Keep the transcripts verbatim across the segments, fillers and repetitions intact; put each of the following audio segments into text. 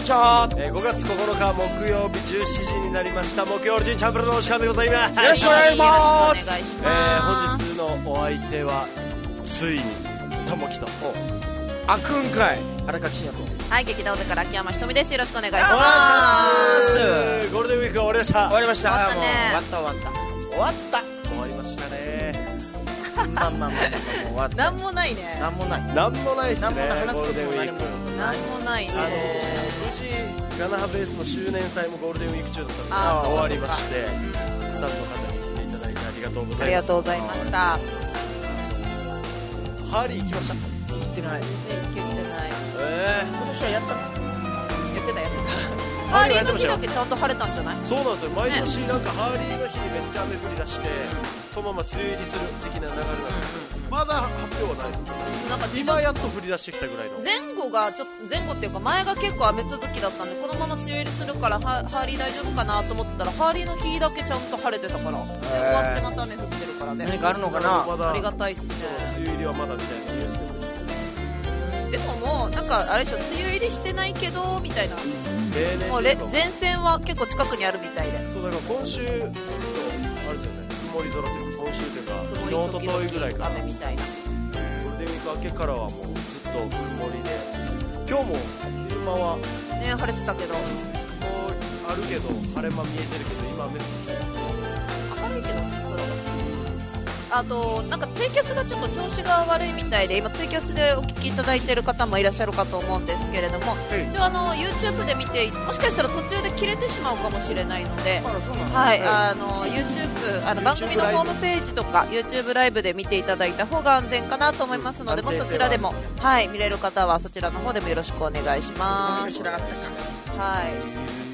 しょう。 えー、ごがつここのか木曜日じゅうしちじになりました。木曜日チャンプルのお時間でございます。 よろしくお願いします。 えー、本日のお相手はついにともきとあくんかい荒垣真也と、 はい、劇団大から秋山ひとみです。よろしくお願いします。 ゴールデンウィークが終わりました。 終わりました。 終わったね。 終わった終わった終わった終わりましたね。 まあまあまあまあ終わった。 なんもないね。 なんもないなんもないですね。 なんもない話すゴールデンことも何ウィークもなんもないね。 あの無事ガナハベースの周年祭もゴールデンウィーク中だったのであ終わりまして、スタッフの方に来ていただいてありがとうございます。 ありがとうございました。 ハーリー行きました。 行ってない。 全然行ってない。 え今年はやったの？ やってたやってた。ハーリーの日だけちゃんと晴れたんじゃない？ ー、そうなんですよ。毎年なんかハーリーの日にめっちゃ雨降り出して、そのまま梅雨入りする的な流れなんですけど、まだ発表はないです。 なんか今やっと降り出してきたぐらいの。 前後がちょっと前後っていうか前が結構雨続きだったんで、このまま梅雨入りするからハハーリー大丈夫かなと思ってたら、ハーリーの日だけちゃんと晴れてたから、で終わってまた雨降ってるからね。 何かあるのかな？ まだありがたいっすね。 梅雨入りはまだみたいなニュースで。 でももうなんかあれでしょ、梅雨入りしてないけどみたいな、 例年もうレ前線は結構近くにあるみたいで、 そうだから今週あれですよね、曇り空というか今週というか昨日と遠いぐらいからゴール雨みたいな。 デンウィーク明けからはもうずっと曇りで、今日も昼間はね、晴れてたけど雲あるけど晴れ間見えてるけど今雨降ってきて明るいけど空は。あとなんかツイキャスがちょっと調子が悪いみたいで、今ツイキャスでお聞きいただいている方もいらっしゃるかと思うんですけれども、一応あの YouTube で見て、もしかしたら途中で切れてしまうかもしれないので、はい、あの YouTube あの番組のホームページとか YouTube ライブで見ていただいた方が安全かなと思いますので、もしそちらでも、はい、見れる方はそちらの方でもよろしくお願いします。 知らなかったか。 はい、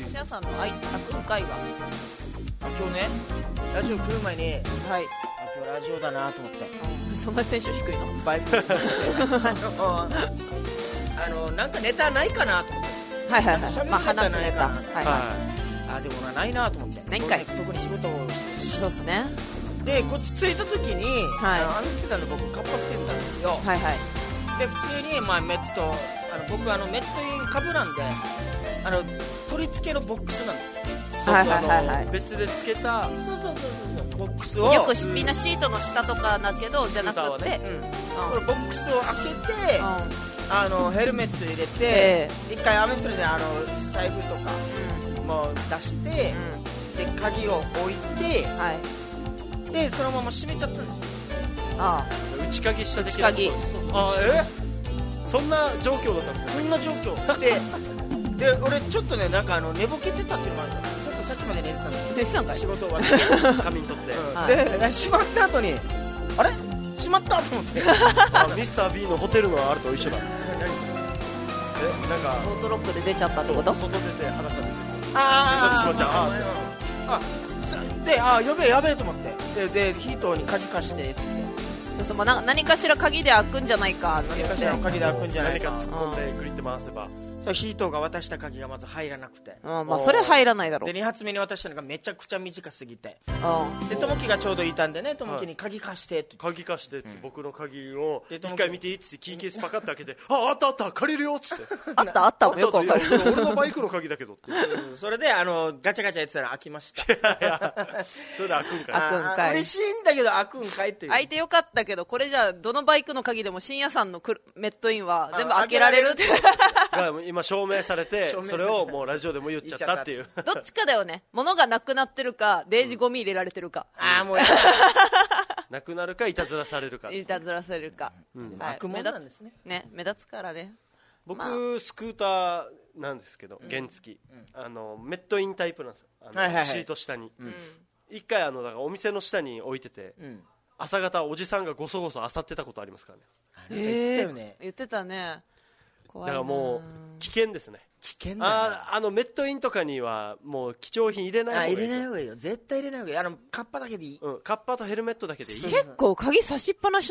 シアさんのあいあくん会は、 今日ねラジオ来る前に、 はい、 あ今日ラジオだなと思って、 そんなテンション低いの？ バイクあのあのなんかネタないかなと思って、 はいはいはい、 喋るまあ話すネタネタ、はいははあでもなないなと思って、 ないんかい僕ね特に仕事をしてるい、 し、 そうですね、 でこっち着いた時に、 はいあの雨降ってたんで僕カッパつけてたんですよ。 はいはい、 で普通に、まあ、メットあの僕あのメットイン株なんで、あの取り付けのボックスなんですよ。 そうそう、 はいはいはいはいあの別でつけたそうそうそうそうボックスをよくみんなシートの下とかだけどじゃなくて、 ねうん、これボックスを開けて、あのヘルメット入れて、 え一回雨降りであの財布とかも出して、で鍵を置いて、 はい、 でそのまま閉めちゃったんですよ。 あ内鍵した的内鍵、 あえそんな状況だったんですか。 そんな状況でで俺ちょっとねなんかあの寝ぼけてたっていうのもあるんですよ。ちょっとさっきまで寝てたんですあ、でしたんかい、 仕事終わって仮眠取って、 うんはいで閉まった後にあれ閉まったと思ってあミスター B のホテルのあると一緒だ。えなんかオートロックで出ちゃったってこと？ 外出て裸であ閉まっちゃうあああであやべえやべえと思ってででヒートに鍵貸してってそうそう、もうな何かしら鍵で開くんじゃないかって何言って、 かしらの鍵で開くんじゃないか。 何か突っ込んでグリッて回せば。 そうヒートが渡した鍵がまず入らなくて、 うん、まあそれ入らないだろう。 でに発目に渡したのがめちゃくちゃ短すぎて、 うん、 でともきがちょうどいたんでね、ともきに鍵貸してって鍵貸してっつって僕の鍵をで一回見ていいっつってキーケースパカッて開けてああったあった借りるよっつってあったあったもよくわかる。 いや俺のバイクの鍵だけどってうんそれであのガチャガチャやってたら開きました。 それで開くんかい。 開くんかいあー嬉しいんだけど開くんかいっていう。 開いてよかったけど、これじゃあどのバイクの鍵でも深夜さんのくメットインは全部開けられるってが今証明されて証明されてそれをもうラジオでも言っちゃったっていう。 どっちかだよね。物がなくなってるかデージゴミ入れられてるか、 ああもうやなくなるかいたずらされるか。 いたずらせるか、はい悪者なんですね。 目立つね、目立つからね。 僕、 まあスクーターなんですけど原付、あのメットインタイプなんですよ。あの、 はいはいはいシート下にうん、 一回あのだからお店の下に置いてて、 うん朝方おじさんがごそごそ漁ってたことありますからね。 なんか言ってたよね。 言ってたね。怖いな。 だからもう危険ですね。 危険だな。 ああのメットインとかにはもう貴重品入れない方あがいいですよ。 入れない方がいいよ。絶対入れない方がいい。あのカッパだけでいい。 うん、カッパとヘルメットだけでいい。 そう結構鍵差しっぱなしの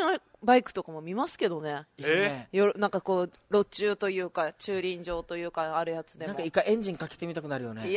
バイクとかも見ますけどね。 いいね。 よなんかこう路中というか駐輪場というかあるやつでもなんか一回エンジンかけてみたくなるよね。 いや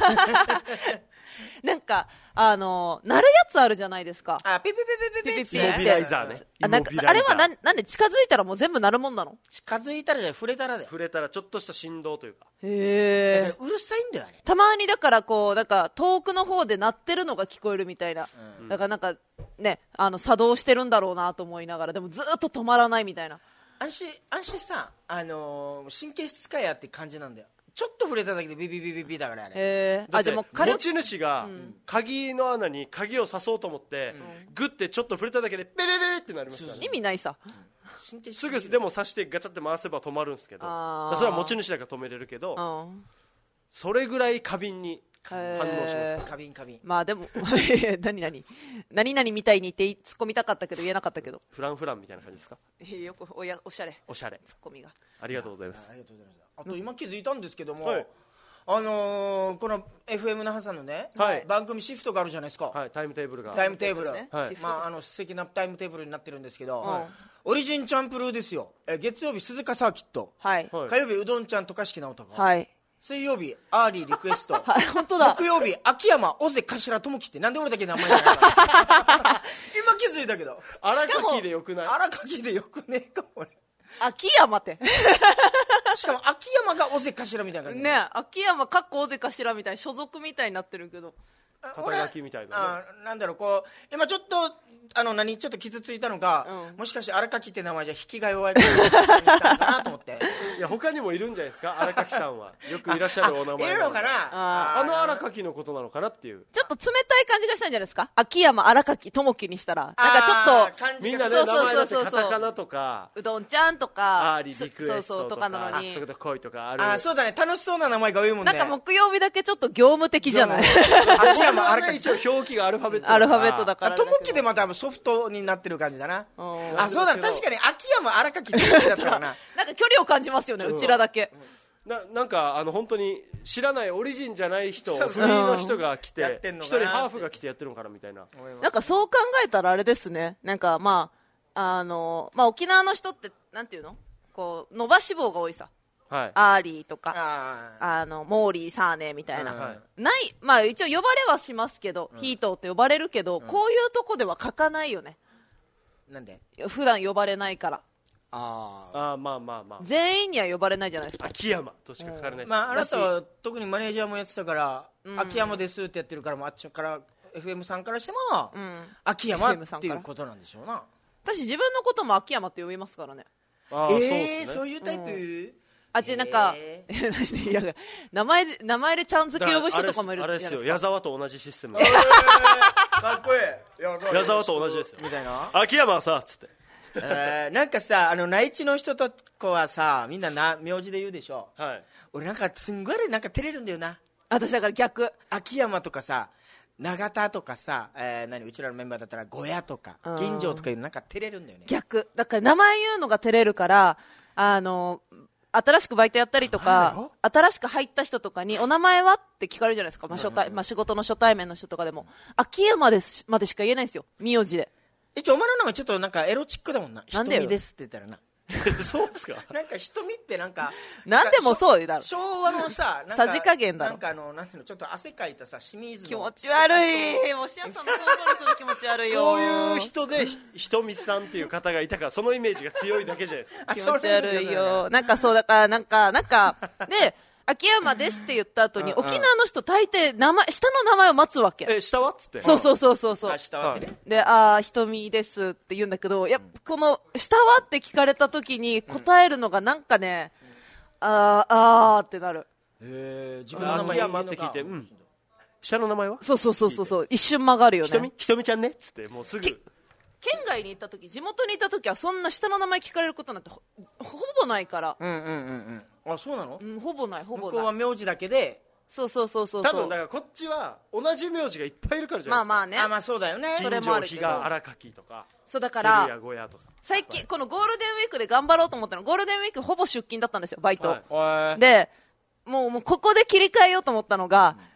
なんかあの鳴るやつあるじゃないですか。 あ、ピピピピピピピピピイモビライザーね。 あなんかイモビライザーあれはなんなんで近づいたらもう全部鳴るもんなの？ 近づいたらじゃない、触れたらで。 触れたらちょっとした振動というか。 へえ。 だからうるさいんだよあれ。 たまにだからこうなんか遠くの方で鳴ってるのが聞こえるみたいな、 うんだからなんかねあの作動してるんだろうなと思いながらでもずっと止まらないみたいな。 安心安心さ、あのー、神経質使いやって感じなんだよ。ちょっと触れただけでビビビビビだからあれ。 へえ。 だってあでも軽持ち主が鍵の穴に鍵を刺そうと思って、グッてちょっと触れただけでベベベベってなりますからね。 意味ないさ。 神経質すぐでも刺してガチャって回せば止まるんですけど、 あーだからそれは持ち主だから止めれるけど、 うん。 それぐらい過敏に反応します、 へー過敏過敏。 まあでも何何何々みたいにって突っ込みたかったけど言えなかったけど。 フランフランみたいな感じですか。 よくおやおしゃれおしゃれ。 突っ込みが。 ありがとうございます。 ありがとうございます。あと今気づいたんですけども、 はいあのー、この エフエム 那覇さんのね、 はい番組シフトがあるじゃないですか。 はい、タイムテーブルが。 タイムテーブル、 ねはいまあ、あの素敵なタイムテーブルになってるんですけど、 はいオリジンチャンプルーですよ。え月曜日鈴鹿サーキット、 はいはい火曜日うどんちゃん渡嘉敷直人、 はい水曜日アーリーリクエスト、 はい本当だ。 木曜日秋山尾瀬頭智樹ってなんで俺だけ名前じゃないの今気づいたけど荒垣でよくない。 荒垣でよくねえかも俺。 秋山ってしかも秋山が尾瀬頭みたいな感じね秋山かっこ大勢頭みたい所属みたいになってるけど。 俺肩書きみたいなね。 あなんだろうこう今ちょっとあの何ちょっと傷ついたのが、 うんもしかして荒垣って名前じゃ引きが弱いからにしたのかなと思っていや他にもいるんじゃないですか。荒垣さんはよくいらっしゃるお名前。 いるのかな。 ああの荒垣のことなのかなっていう。 ちょっと冷たい感じがしたんじゃないですか。秋山荒垣智樹にしたらなんかちょっとあー感じがみんなねそうそう名前だってそうそうカタカナとかうどんちゃんとかアーリーリクエストそうそうととかかなのにとか恋とかある。 あーそうだね楽しそうな名前が多いもんね。 なんか木曜日だけちょっと業務的じゃない秋山あれ荒垣一応表記がアルファベットだからアルファベットだからあ智樹でまたソフトになってる感じだな。 うんあそうだ確かに秋山荒垣智樹だったからななんか距離を感じますよねうちらだけ。 ななんかあの本当に知らないオリジンじゃない人そうそうフリーの人が来やっててんの一かな人ハーフが来てやってるのかなみたいな。 なんかそう考えたらあれですね。なんかまああのまあ沖縄の人ってなんていうのこう伸ばし棒が多いさ。 はい。 アーリーとかああのモーリーサーネみたいな、 うんはいないまあ一応呼ばれはしますけど、ヒートって呼ばれるけど、こういうとこでは書かないよね。 ーなんで普段呼ばれないからあああまあまあまあ。 全員には呼ばれないじゃないですか。 秋山としか書かれないです。 まああなだしたは特にマネージャーもやってたから、 うん秋山ですってやってるからもうあっちから エフエム さんからしても、 うん秋山エフエム さんからっていうことなんでしょうな。 私自分のことも秋山って呼びますからね。 ああそうえー、 ですね。 そういうタイプ、 あっちなんか、 えいや名前で名前でちゃん付け呼ぶ人とかもいるあれですよ。 じゃないですか。 矢沢と同じシステムえ。ー、かっこいい矢沢と同じですよみたいな、 秋山はさつって。 えー、なんかさあの内地の人とこはさみんなな名字で言うでしょ。 はい。 俺なんかすんごいなんか照れるんだよな。 私だから逆。 秋山とかさ永田とかさ、えー、何うちらのメンバーだったら小屋とかうん銀城とかいうのなんか照れるんだよね。 逆だから名前言うのが照れるからあの新しくバイトやったりと名前だかよ新しく入った人とかにお名前はって聞かれるじゃないですか、まあ初対まあ、仕事の初対面の人とかでも秋山ですまでしか言えないんですよ名字で。 一応お前の名前ちょっとなんかエロチックだもんな。 なんでよ瞳ですって言ったらなそうですか。 なんか瞳ってなんかなんでもそうだろ。 昭和のさなんかさじ加減だろなんかあのなんていうのちょっと汗かいたさ清水の気持ち悪いもうシアさんの想像力が気持ち悪いよ。 そういう人でひひとみさんっていう方がいたからそのイメージが強いだけじゃないですか。 あ気持ち悪いよ。なんかそうだからなんかなんかで秋山ですって言った後にうんうん沖縄の人大抵名前下の名前を待つわけ。 え下はっつって。 そうそうそうそうそう。 明日はってね、 で、あー、瞳ですって言うんだけど、やっぱこの、下はって聞かれた時に答えるのがなんかね、あー、あーってなる。 えー、自分の名前秋山って聞いて、うん。下の名前は？ そうそうそうそうそう、一瞬曲がるよひとみね。 ひとみちゃんねっつってもうすぐ。 県外に行った時、地元に行った時はそんな下の名前聞かれることなんてほほぼないから。 うんうんうんうんあそうなの、 うん、ほぼない、ほ向ぼない。 こうは名字だけでそうそうそうそう。 多分だからこっちは同じ名字がいっぱいいるからじゃないですか。 まあまあね。 あまあそうだよねそれ銀城もあるけど比嘉荒垣とかそうだか照ら、 屋小屋とか。 最近、このゴールデンウィークで頑張ろうと思ったの。ゴールデンウィークほぼ出勤だったんですよ、バイト。 はいおいでもうもうここで切り替えようと思ったのが、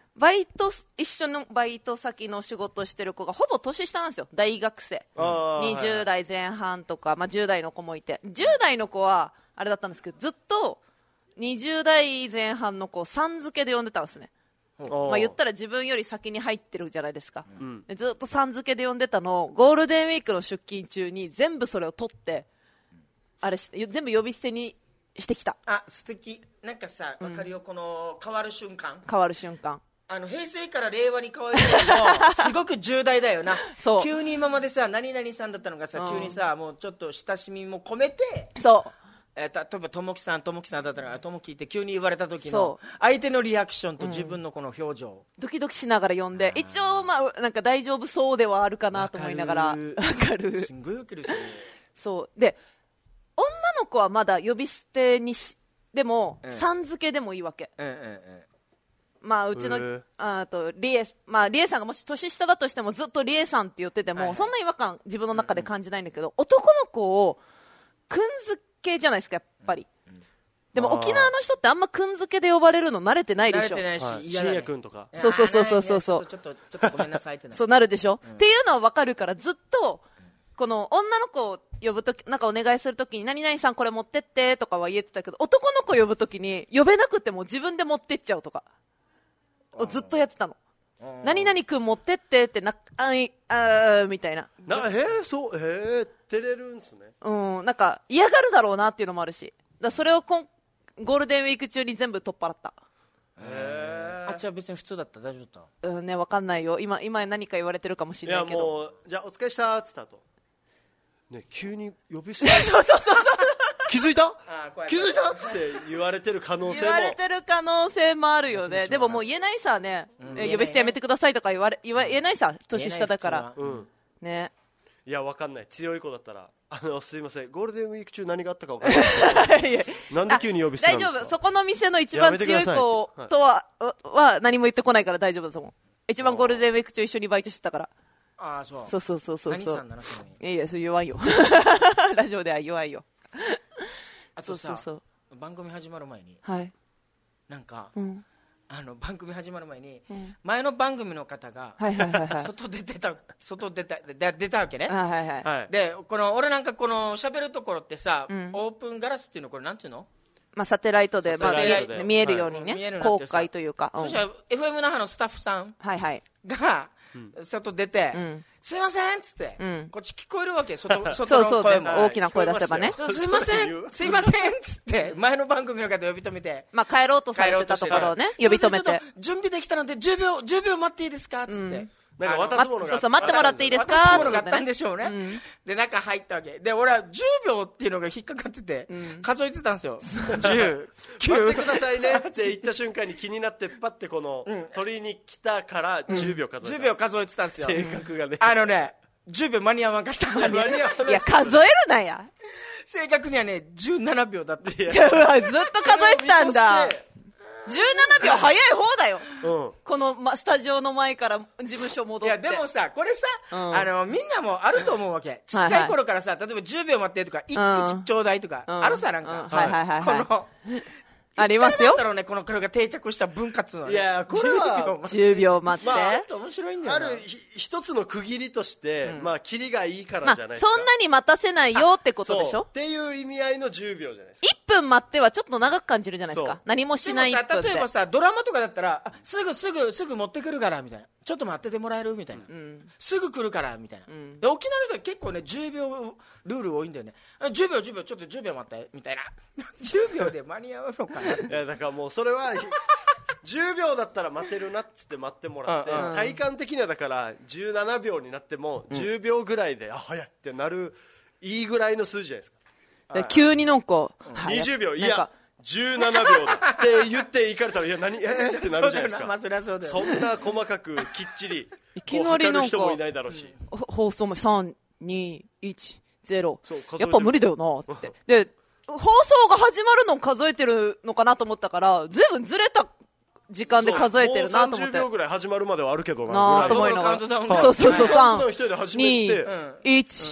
バイト一緒のバイト先の仕事してる子がほぼ年下なんですよ、大学生。にじゅう代前半とか、まあ、じゅう代の子もいて、じゅう代の子はあれだったんですけど、ずっとにじゅう代前半の子をさん付けで呼んでたんですね。まあ、言ったら自分より先に入ってるじゃないですか、うん、でずっとさん付けで呼んでたのをゴールデンウィークの出勤中に全部それを取ってあれして全部呼び捨てにしてきた。 あ、素敵。なんかさ、分かるよ、うん、この変わる瞬間変わる瞬間、 あの平成から令和に変わるのもすごく重大だよな。そう急に今までさ何々さんだったのがさ、うん、急にさもうちょっと親しみも込めて、 そうえー、例えばともきさんともきさんだったらともきって急に言われた時の相手のリアクションと自分のこの表情、うん、 ドキドキしながら呼んで、一応まあなんか大丈夫そうではあるかなと思いながら、わかるすんごいウケるしね。 そうで女の子はまだ呼び捨てにしでも、うん、さん付けでもいいわけ、うんうんうん、まあうちのあとリエ、まあ、リエさんがもし年下だとしてもずっとリエさんって言ってても、はいはい、そんな違和感自分の中で感じないんだけど、うんうん、男の子をくん付けじゃないですかやっぱり、うんうん、でも沖縄の人ってあんまくん付けで呼ばれるの慣れてないでしょ。 慣れてないし、はい、 深夜くんとか。 そうそうそうそうそうそうちょっとちょっとごめんなさいってなそうなるでしょ、うん、っていうのは分かるからずっとこの女の子を呼ぶときなんかお願いするときに何々さんこれ持ってってとかは言えてたけど、男の子呼ぶときに呼べなくても自分で持ってっちゃうとかをずっとやってたの。何々くん持ってってってなあいあみたいな。 なえー、そうえー、照れるんですね。 うんなんか嫌がるだろうなっていうのもあるし、だそれをこんゴールデンウィーク中に全部取っ払った。 へーあっちは別に普通だった大丈夫だった？ うんねわかんないよ今今何か言われてるかもしれないけど。 いやもうじゃあお疲れしたっつった後ね急に呼び捨てそうそうそうそう気づいた気づいたって言われてる可能性も言われてる可能性もあるよね。でももう言えないさね、うん、え呼び捨てやめてくださいとか言われ言わ言えないさ年下だから、うん、ね。 いやわかんない強い子だったらあのすいませんゴールデンウィーク中何があったかわかんないなんで急に呼び捨てなんですか。 大丈夫そこの店の一番強い子とは、はい、は何も言ってこないから大丈夫だと思う。一番ゴールデンウィーク中一緒にバイトしてたから。 あそうそうそうそうそう何さんなのそれ。いやいやそれ弱いよラジオでは弱いよあとさそうそうそう番組始まる前に、 はい、 なんか、 うん、 あの番組始まる前に、 うん、 前の番組の方が、 はいはいはいはい、 外出てた外出たで出たわけね、 はいはいはい、 でこの俺なんかこの喋るところってさ、うん、オープンガラスっていうのこれなんていうの、 まあ、サテライトで、まあ、見えるようにね、はい、公開というか、 うん、そしたら エフエム 那覇のスタッフさんが、 はいはい、 外出て、うん、すいませんっつって、うん、こっち聞こえるわけ 外, 外の声もそうそうでも大きな声出せばねすいませんすいませんっつって前の番組の方呼び止めて、 まあ、帰ろうとされてたところをね呼び止めて準備できたのでじゅうびょうじゅうびょう待っていいですかっつって、うんなんか渡すものがそうそう待ってもらっていいですか渡すものがあったんでしょうね、うん、で中入ったわけで俺はじゅうびょうっていうのが引っかかってて、うん、数えてたんですよじゅう、 きゅう待ってくださいねって言った瞬間に気になってパッてこの、うん、取りに来たからじゅうびょう数えた、 うん、じゅうびょう数えてたんですよ性格がねあのねじゅうびょう間に合わんかった間に合わんいや数えるなや正確にはねじゅうななびょうだったずっと数えてたんだじゅうななびょう早い方だよ、うん、この、ま、スタジオの前から事務所戻って。いやでもさこれさ、うん、あのみんなもあると思うわけちっちゃい頃からさ、はいはい、例えばじゅうびょう待ってとか一手ちょうだいとか、うん、あるさなんか、 うん、はいはいはい、 このありますよ。 いつからなんだろうねこのこれが定着した文化っつうのは、ね、 いやこれはじゅうびょう待って、まあ、 ちょっと面白いんだよな。 ある一つの区切りとして、うん、まあキリがいいからじゃないですか、 まあ、そんなに待たせないよってことでしょっていう意味合いのじゅうびょうじゃないですか。 いっぷん待ってはちょっと長く感じるじゃないですか。何もしないいっぷんって。 例えばさドラマとかだったらあすぐすぐすぐ持ってくるからみたいな、ちょっと待っててもらえるみたいな、うん、すぐ来るからみたいな、うん、で沖縄の人は結構ねじゅうびょうルール多いんだよね。じゅうびょうじゅうびょうちょっとじゅうびょう待ってみたいなじゅうびょうで間に合うのかな。いやだからもうそれはじゅうびょうだったら待てるなっつって待ってもらって、うん、体感的にはだからじゅうななびょうになってもじゅうびょうぐらいで、うん、あ早いってなるいいぐらいの数字じゃないですか。 で急になんか、 うん、にじゅうびょういやじゅうななびょうだって言っていかれたらいや何えー、ってなるじゃないですか。 まあ、そりゃそうだよ。 そんな細かくきっちりいきなりなんか人もいないだろうし、 うん、放送もさんにいちゼロやっぱ無理だよなっつってで放送が始まるのを数えてるのかなと思ったからずいぶんずれた時間で数えてるなと思って。もうさんじゅうびょうぐらい始まるまではあるけどなと思いながらそうそうそうさんにいち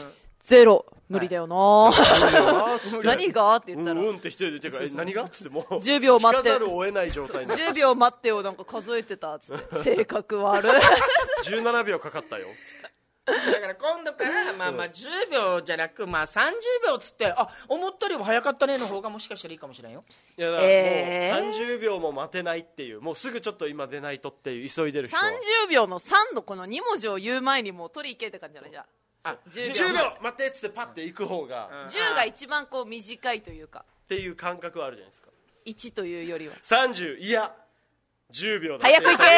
ゼロ無理だよな、はい、何がって言ったらうんうんって一人で言ってから何がっつってもうじゅうびょう待って聞かざるを得ない状態にじゅうびょう待ってよなんか数えてたっつって性格悪いじゅうななびょうかかったよつってだから今度からまあまあじゅうびょうじゃなくまあさんじゅうびょうつってあ思ったよりも早かったねの方がもしかしたらいいかもしれんよ。 いやだからもうえーさんじゅうびょうも待てないっていうもうすぐちょっと今出ないとっていう急いでる人はさんじゅうびょうのさんのこのに文字を言う前にもう取りいけって感じじゃないじゃああじゅうびょう待ってっつってパッて行く方が、 うんじゅうが一番こう短いというかっていう感覚はあるじゃないですか。 いちというよりはさんじゅういやじゅうびょうだ早く行け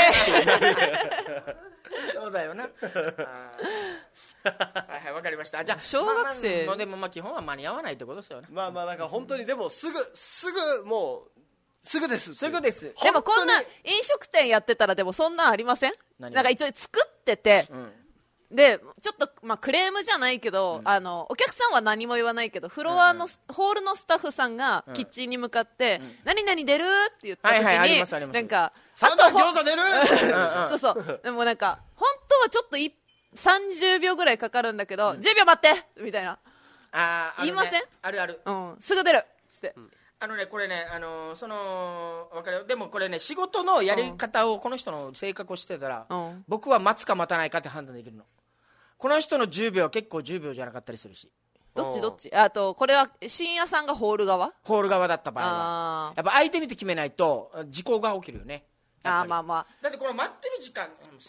そうだよなはいはいわかりました。じゃあ小学生まあまあ、でもまあ基本は間に合わないってことですよね。 まあまあなんか本当にでもすぐすぐもうすぐですすぐですでもこんな飲食店やってたらでもそんなんありません？ 何なんか一応作ってて、 うんでちょっと、まあ、クレームじゃないけど、うん、あのお客さんは何も言わないけどフロアの、うん、ホールのスタッフさんがキッチンに向かって、うん、何々出るって言った時に、はいはい、なんかさんばん餃子出るそうそうでもなんか本当はちょっとさんじゅうびょうぐらいかかるんだけど、うん、じゅうびょう待ってみたいなああ、ね、 言いません？ あるある、 うん、すぐ出るっつって、うんあのね、これね、あのー、その分かるよ。でもこれね仕事のやり方をこの人の性格を知ってたら、うん、僕は待つか待たないかって判断できるの。この人のじゅうびょうは結構じゅうびょうじゃなかったりするし。 どっちどっちあとこれは深夜さんがホール側ホール側だった場合はやっぱ相手見て決めないと事故が起きるよね。 あまあまあだってこの待ってる時間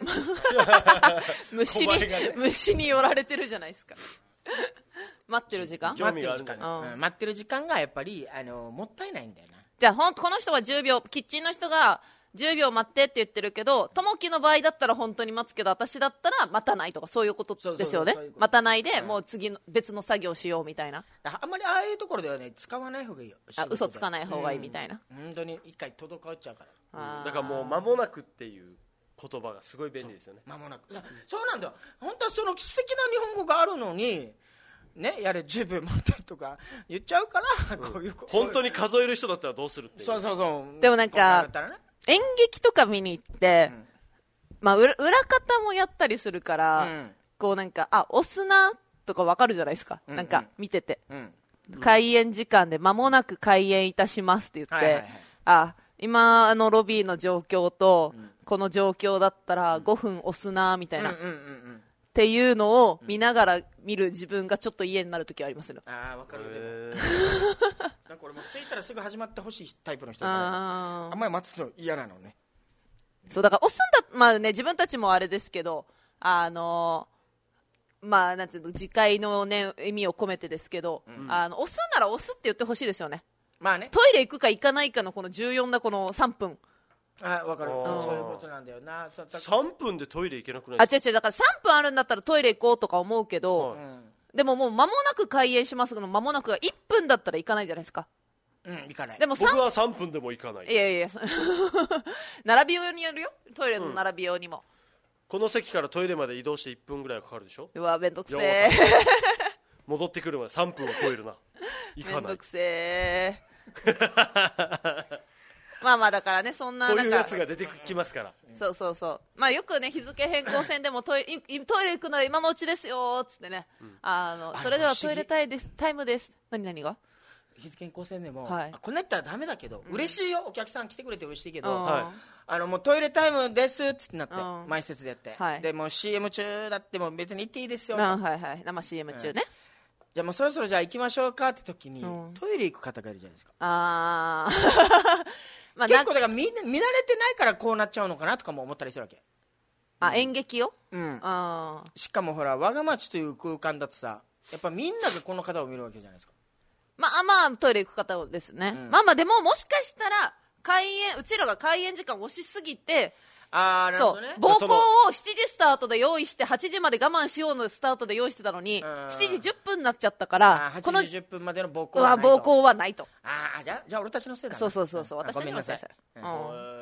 虫に、ね、虫に寄られてるじゃないですか待ってる時間待ってる時間、うん、待ってる時間がやっぱりあのもったいないんだよな。 じゃあほんこの人はじゅうびょうキッチンの人がじゅうびょう待ってって言ってるけどともきの場合だったら本当に待つけど私だったら待たないとかそういうことですよね。待たないで、うん、もう次の別の作業しようみたいな。 あんまりああいうところではね使わない方がいいよ。 あ嘘つかない方がいいみたいな、 うん、本当に一回滞っちゃうから、 うん、だからもう間もなくっていう言葉がすごい便利ですよね。 間もなくそうなんだよ。本当はその素敵な日本語があるのにね、やれじゅうびょう待ってとか言っちゃうから、うん、こういう本当に数える人だったらどうするっていう。 そうそうそうでもなんか、ね、演劇とか見に行って、うんまあ、裏, 裏方もやったりするから、うん、こうなんかあ押すなとか分かるじゃないですか、うんうん、なんか見てて、うん、開演時間で間もなく開演いたしますって言って、はいはいはい、あ今のロビーの状況と、うん、この状況だったらごふん押すなみたいな、うんうんうんうんっていうのを見ながら見る自分がちょっと嫌になるときはありますよ。 ああ分かるよ。でもなんか俺も着いたらすぐ始まってほしいタイプの人だから あ, あんまり待つの嫌なのね。 そうだから押すんだまあね自分たちもあれですけどあのー、まあなんていうの自戒のね意味を込めてですけど、うん、あの押すなら押すって言ってほしいですよね。 まあね。 トイレ行くか行かないかのこの重要なこのさんぷん。 あ分かる、うん、そういうことなんだよな。 さんぷんでトイレ行けなくない？ あ違う違うだからさんぷんあるんだったらトイレ行こうとか思うけど、うん、でももう間もなく開演しますけど間もなくがいっぷんだったら行かないじゃないですか。 うん行かない。 でも僕はさんぷんでも行かない。 いやいやいや並びようによるよトイレの並びようにも、うん、 この席からトイレまで移動していっぷんぐらいかかるでしょ。 うわめんどくせー戻ってくるまでさんぷんを超えるな。行かない。めんどくせーまあまあだからねそんなこういうやつが出てきますから。 そうそうそうまあよくね日付変更線でもトイレトイレ行くなら今のうちですよっつってね、うん、あのそれではトイレタイですタイムです。何何が日付変更線でも、 はい、 こんなやったらダメだけど、うん、嬉しいよお客さん来てくれて嬉しいけど、 うんはい、あのもうトイレタイムですっつってなって、うん、前説でやって、 はい、 でもう シーエム 中だっても別に行っていいですよ、 うんはいはい、生 シーエム 中ね、うん、 じゃあもうそろそろじゃあ行きましょうかって時に、うん、トイレ行く方がいるじゃないですか。 あまあ、結構だから見、見慣れてないからこうなっちゃうのかなとかも思ったりするわけ。 あ、うん、演劇を、 うん、あしかもほら我が町という空間だとさやっぱみんながこの方を見るわけじゃないですか。 まあまあトイレ行く方ですね、うん、まあまあでももしかしたら開演うちらが開演時間押しすぎてあーなるほどね、 そう膀胱をしちじスタートで用意してはちじまで我慢しようのスタートで用意してたのにしちじじゅっぷんになっちゃったからこのはちじじゅっぷんまでの膀胱はないと。 膀胱はないと。 ああじゃあじゃあ俺たちのせいだな。 そうそうそうそう私たちのせい、 うん、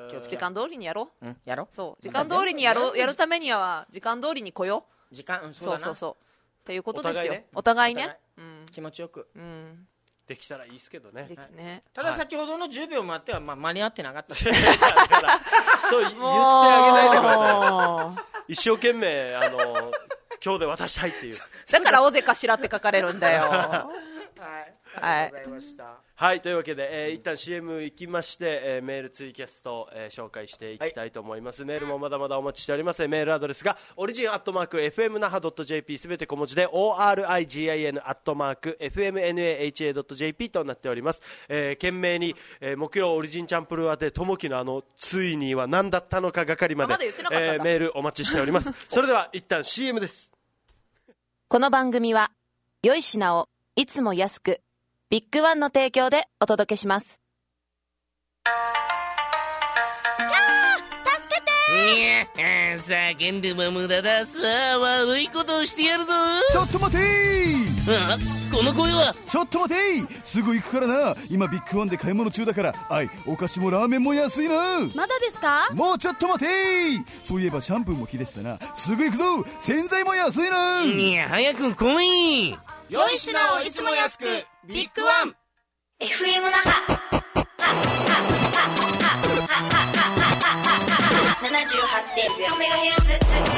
気をつけ時間通りにやろう、 うん、やろうそう時間通りにやろうやるためには時間通りに来よう時間、うん、そうだなそうそうそうっていうことですよ。 お互いね、 お互いね、 うん、気持ちよく、 うんできたらいいですけどね。 ねただ先ほどのじゅうびょう待っては、まあ、間に合ってなかったそう言ってあげないでください。一生懸命あの今日で渡したいっていうだから尾瀬頭って書かれるんだよはいありがとうございました。 はい、というわけで、えー、一旦 シーエム 行きまして、えー、メールツイキャスト、えー、紹介していきたいと思います、はい、メールもまだまだお待ちしております。メールアドレスがオリジンアットマーク エフエムナハドットジェーピー すべて小文字で オーアールアイジン アットマーク エフエムナハ ドットジェーピー となっております。えー、懸命に、えー、木曜オリジンチャンプルーアでともきのあのついには何だったのか係まで、えー、メールお待ちしておりますそれでは一旦 シーエム です。 この番組は良い品をいつも安くビッグワンの提供でお届けします。 助けてー。叫んでも無駄だ。さあ悪いことをしてやるぞ。 ちょっと待てー。 あ、この声は。 ちょっと待てー。すぐ行くからな。今ビッグワンで買い物中だから。あい、お菓子もラーメンも安いな。 まだですか。 もうちょっと待てー。そういえばシャンプーも切れてたな。すぐ行くぞ。洗剤も安いな。 いや早く来い。 良い品をいつも安くビッグワン。 エフエム 那覇 ななじゅうはちてんゼロメガヘルツ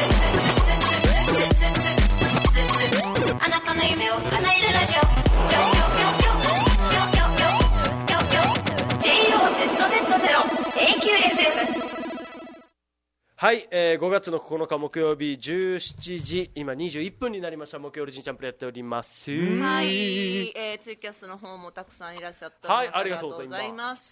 あなたの夢を叶えるラジオ ジェイオーゼットゼットゼロ エーキューエフエム。 はい、えー、ごがつのここのか木曜日じゅうしちじ、今にじゅういっぷんになりました。木曜オリジンチャンプルやっております。 はい、えー、ツイキャスの方もたくさんいらっしゃっております。 はい、ありがとうございます。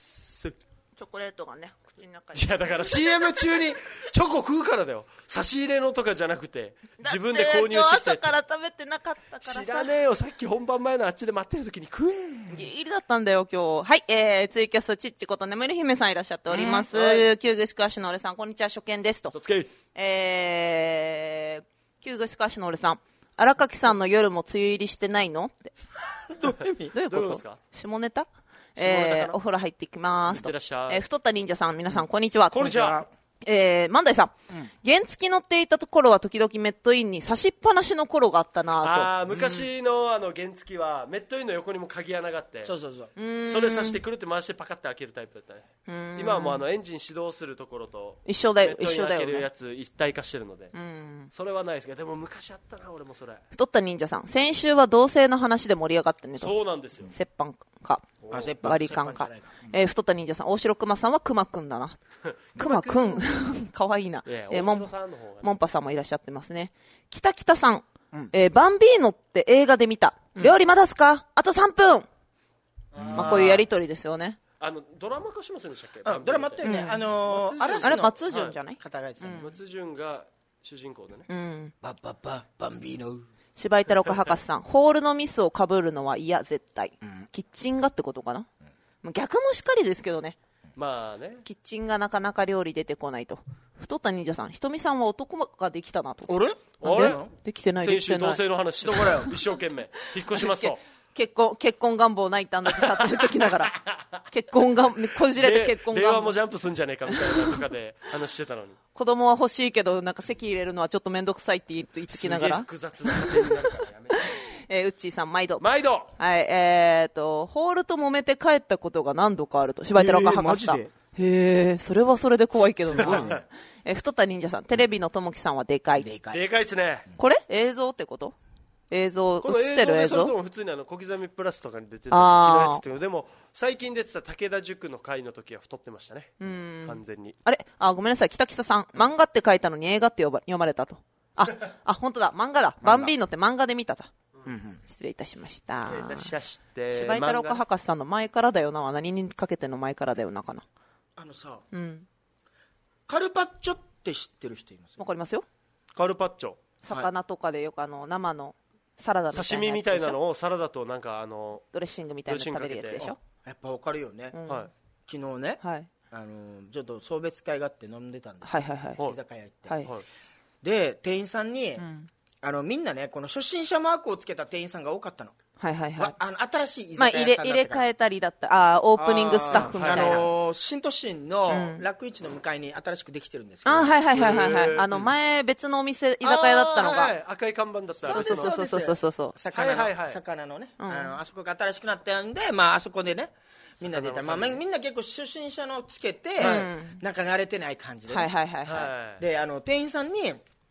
チョコレートがね口の中に。 いやだから シーエム 中にチョコ食うからだよ。差し入れのとかじゃなくて自分で購入してきたやつ。 朝から食べてなかったからさ。 知らねえよ。さっき本番前のあっちで待ってる時に食え。 ギリギリだったんだよ今日。はい、えー、ツイキャスちっちこと眠り姫さんいらっしゃっております。はい、旧具しかしの俺さんこんにちは、初見ですと。 そつけ。 えー、旧具しかしの俺さん、荒垣さんの夜も梅雨入りしてないのって。 どういう意味？ どういうこと？ どういうことですか？ 下ネタ？えー、お風呂入ってきますと。 いってらっしゃい。 えー、太った忍者さん皆さんこんにちは。 こんにちは。 えー、万代さん、うん、原付乗っていたところは時々メットインに差しっぱなしの頃があったなと。 ああ、昔のあの原付はメットインの横にも鍵穴があって、 そうそうそう、 それさしてくるって回してパカッて開けるタイプだったね。今はもうあのエンジン始動するところと一緒だよ、一緒だよ、ね、 メットイン開けるやつ一体化してるので、それはないですけど、でも昔あったな俺もそれ。 太った忍者さん、先週は同性の話で盛り上がってねと。 そうなんですよ。 折半か割り勘か、えー、太った忍者さん、大城熊さんは熊くんだな。熊くんかわいいな。えー、モンモンパさんもいらっしゃってますね。北北さん、うん、えー、バンビーノって映画で見た、うん、料理まだすか、あとさんぷん。まあこういうやりとりですよね。 あのドラマ化しませんでしたっけ？ あ、ドラマってね、うん、あのー、 あれ松潤じゃない？ 肩がやつ、 松潤が主人公でね。 うん。ババババンビーノ。 柴井太郎博士さん、ホールのミスをかぶるのは嫌絶対、うん、キッチンがってことかな、うん、逆もしっかりですけどね。 まあね、 キッチンがなかなか料理出てこないと。太った忍者さん、ひとみさんは男ができたなと。 あれあれできてない、できてない。 先週同性の話してからよ一生懸命引っ越しますと結婚結婚願望ないってあんだけしゃってる時ながら結婚がこじれて結婚願望、 令和もジャンプすんじゃねえかみたいなとかで話してたのに子供は欲しいけどなんか籍入れるのはちょっと面倒くさいって言ってきながら、 すげえ複雑な家庭になるからやめてえー、ウッチーさん毎度毎度、 はい、えーとホールと揉めて帰ったことが何度かあると。柴井太郎が博士さん、へえ、それはそれで怖いけどなえー、太った忍者さん、テレビのともきさんはでかいでかいでかいっすね。 これ映像ってこと？映像映ってる映像。 それとも普通にあの小刻みプラスとかに出てた時のやつっていうのでも最近出てた武田塾の回の時は太ってましたね。うん、完全に。 あれ、あ、ごめんなさい、北北さん、漫画って書いたのに映画って呼ば読まれたと。ああ、本当だ、漫画だ。バンビーノって漫画で見たと。うんうん、失礼いたしました。 失礼いたしまして。 柴井太郎博士さんの前からだよなは何にかけての前からだよなかな。 あのさ、うん、カルパッチョって知ってる人います？ わかりますよ。 カルパッチョ、 魚とかでよくあの生のサラダみたいなやつでしょ。 刺身みたいなのをサラダとなんかあのドレッシングみたいなの食べるやつでしょ。 やっぱわかるよね、うん、はい、昨日ね、はい、あのちょっと送別会があって飲んでたんですよ、はいはいはい、居酒屋行って、はい、で店員さんに、うん、あのみんなねこの初心者マークをつけた店員さんが多かったの。はいはいはい、あの新しい居酒屋さんだったから、まあ、入れ、 入れ替えたりだったあオープニングスタッフみたいな、 あのー、新都心の楽市の向かいに新しくできてるんですよ、 あはいはいはいはい、はい、あの前別のお店居酒屋だったのが、はい、 赤い看板だったそうそうそうそうそうそう魚の、はいはいはい、魚のね、うん、あのあそこが新しくなったんで、まあ、あそこでねみんな出た、まあ、みんな結構初心者のつけて、うん、なんか慣れてない感じで、ね、はいはいはいはい、であの店員さんに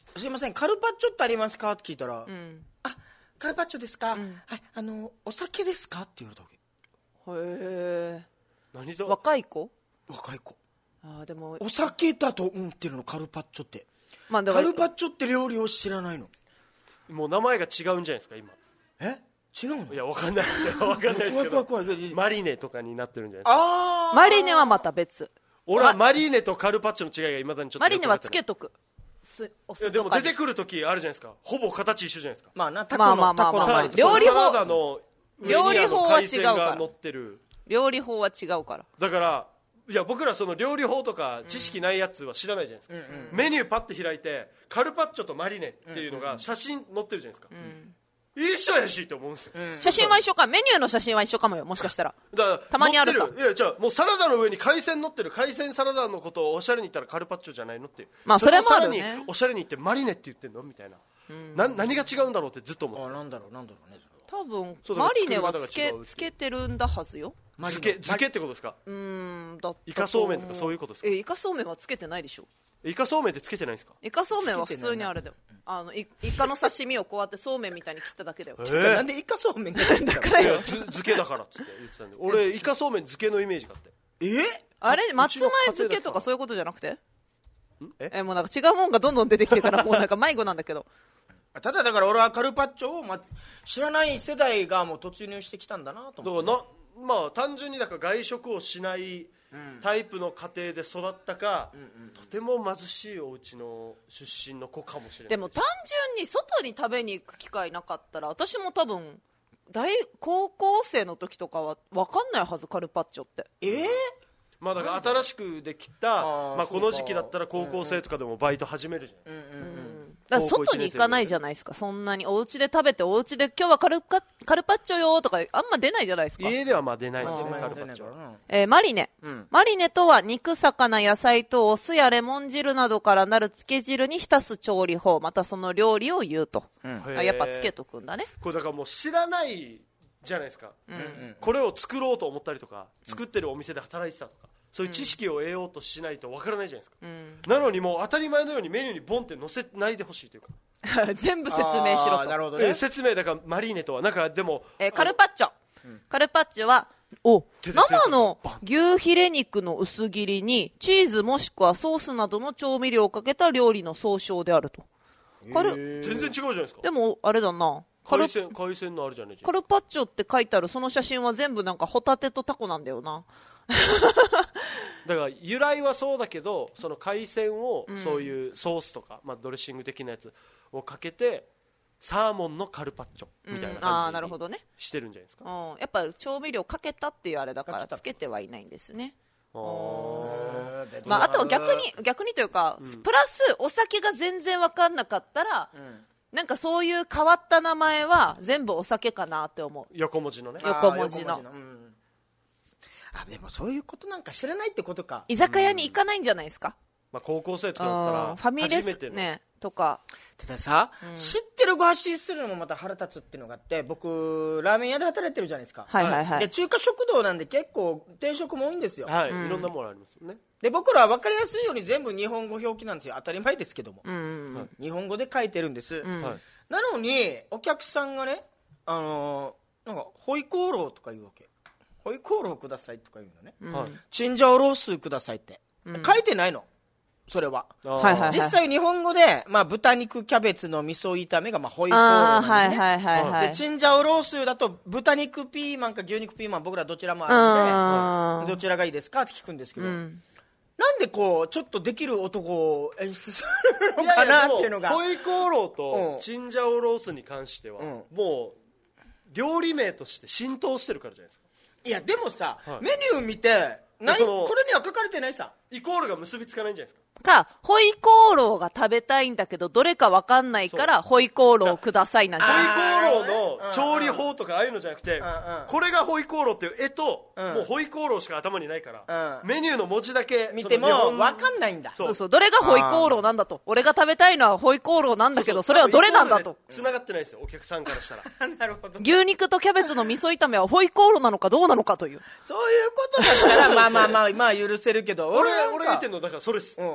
すいませんカルパッチョってありますかって聞いたら、 うん、 あカルパッチョですか、 うん、 はい、あのお酒ですかって言われたわけ。 へえ。 何と若い子若い子。 あでもお酒だと思ってるのカルパッチョって、 まあ、 カルパッチョって料理を知らないの。 もう名前が違うんじゃないですか今。 え違うの？ いや分かんないですけど分かんないですけど怖い怖い怖い。 マリネとかになってるんじゃないですか。 あマリネはまた別。 俺はマリネとカルパッチョの違いがいまだにちょっとマリネはつけとくすお酢いやでもとかに出てくる時あるじゃないですか。ほぼ形一緒じゃないですか。 まあなタコの、 まあまあまあまあタコのマリネ料理法サラダの料理法は違うから海鮮が乗ってる。 料理法は違うから。 だからいや僕らその料理法とか知識ないやつは知らないじゃないですか、うんうん、メニューパッて開いてカルパッチョとマリネっていうのが写真載ってるじゃないですか、うん、一緒やしって思うんですよ、うん、 写真は一緒かメニューの写真は一緒かもよもしかしたら。 だからたまにあるさ。 いやじゃあもうサラダの上に海鮮載ってる海鮮サラダのことをおしゃれに言ったらカルパッチョじゃないのっていう。 まあそれもあるね。 それをさらにおしゃれに言ってマリネって言ってんのみたいな、うん、な何が違うんだろうってずっと思ってた。 あなんだろうなんだろうね。 多分マリネはつけつけてるんだはずよ。 漬け漬けってことですか。 うーんだイカそうめんとかそういうことですか。 えイカそうめんはつけてないでしょ。 イカそうめんってつけてないんですか。 イカそうめんは普通にあれだよ。あのイカの刺身をこうやってそうめんみたいに切っただけだよ。 えー、 なんでイカそうめんが出るんだからよ。 漬けだからっつって言ってたんで俺イカそうめん漬けのイメージがあって。 えあれ松前漬けとかそういうことじゃなくてええもうなんか違うもんがどんどん出てきてるからもうなんか迷子なんだけど。 ただだから俺はカルパッチョを、ま、知らない世代がもう突入してきたんだなと思って。 だからな、まあ、単純にだから外食をしないタイプの家庭で育ったか、うんうんうん、とても貧しいお家の出身の子かもしれない。 でも単純に外に食べに行く機会なかったら私も多分大高校生の時とかは分かんないはずカルパッチョって。 えーまあ、だから新しくできた、あ、まあ、この時期だったら高校生とかでもバイト始めるじゃないですか、うんうんうん、 だから外に行かないじゃないですか。そんなにお家で食べてお家で今日はカルカカルパッチョよとかあんま出ないじゃないですか。 家ではまあ出ないですよねカルパッチョ、 えー、マリネ、うん、マリネとは肉魚野菜とお酢やレモン汁などからなる漬け汁に浸す調理法またその料理を言うと、うん、あやっぱつけとくんだね。 これだからもう知らないじゃないですか、うんうん、これを作ろうと思ったりとか作ってるお店で働いてたとかそういう知識を得ようとしないとわからないじゃないですか、うん、なのにもう当たり前のようにメニューにボンって載せないでほしいというか全部説明しろと。 なるほどね、 えー、説明だからマリーネとはなんかでも、 えー、カルパッチョ、うん、カルパッチョはお生の牛ヒレ肉の薄切りにチーズもしくはソースなどの調味料をかけた料理の総称であると。カル全然違うじゃないですか。 でもあれだな海鮮、海鮮のあるじゃないですか。 カルパッチョって書いてあるその写真は全部なんかホタテとタコなんだよなだから由来はそうだけどその海鮮をそういうソースとか、うんまあ、ドレッシング的なやつをかけてサーモンのカルパッチョみたいな感じにしてるんじゃないですか、うんうん、やっぱ調味料かけたっていうあれだからつけてはいないんですね。あ、まあ、あと逆に逆にというか、うん、プラスお酒が全然分かんなかったら、うんなんかそういう変わった名前は全部お酒かなって思う。 横文字のね。 横文字の。 横文字の、うん、あでもそういうことなんか知らないってことか。 居酒屋に行かないんじゃないですか。 うんまあ、高校生とかだったらファミレスねとか。 たださ、うん、知ってるご発信するのもまた腹立つっていうのがあって僕ラーメン屋で働いてるじゃないですか。 はいはいはい。 で中華食堂なんで結構定食も多いんですよ。 はい、 うん、 いろんなものありますよね。 で僕らは分かりやすいように全部日本語表記なんですよ。当たり前ですけども、うんうんうん、日本語で書いてるんです、うんはい、なのにお客さんがね、あのー、なんかホイコーローとか言うわけ。ホイコーローくださいとか言うのね、うん、チンジャオロースくださいって、うん、書いてないのそれは、はいはいはい、実際日本語で、まあ、豚肉キャベツの味噌炒めがまあホイコーローなんですね、はいはいはいはい、でチンジャオロースだと豚肉ピーマンか牛肉ピーマン僕らどちらもあるんでどちらがいいですかって聞くんですけど、うんなんでこうちょっとできる男を演出するのかなっていうのが。 ホイコーローとチンジャオロースに関しては、うん、もう料理名として浸透してるからじゃないですか。 いやでもさ、はい、メニュー見て何これには書かれてないさイコールが結びつかないんじゃないですか。 かホイコーローが食べたいんだけどどれか分かんないからホイコーローくださいなんじゃない。 ホイコーローの調理法とかああいうのじゃなくて、これがホイコーローっていう絵と、うん、もうホイコーローしか頭にないから、うん、メニューの文字だけ見ても分かんないんだ。 そうそうどれがホイコーローなんだと。俺が食べたいのはホイコーローなんだけどそれはどれなんだと。 繋がってないですよお客さんからしたらなるほど。 牛肉とキャベツの味噌炒めはホイコーローなのかどうなのかという。 そういうことだったらまあまあまあまあ許せるけど俺俺言ってんのだからそれです、うん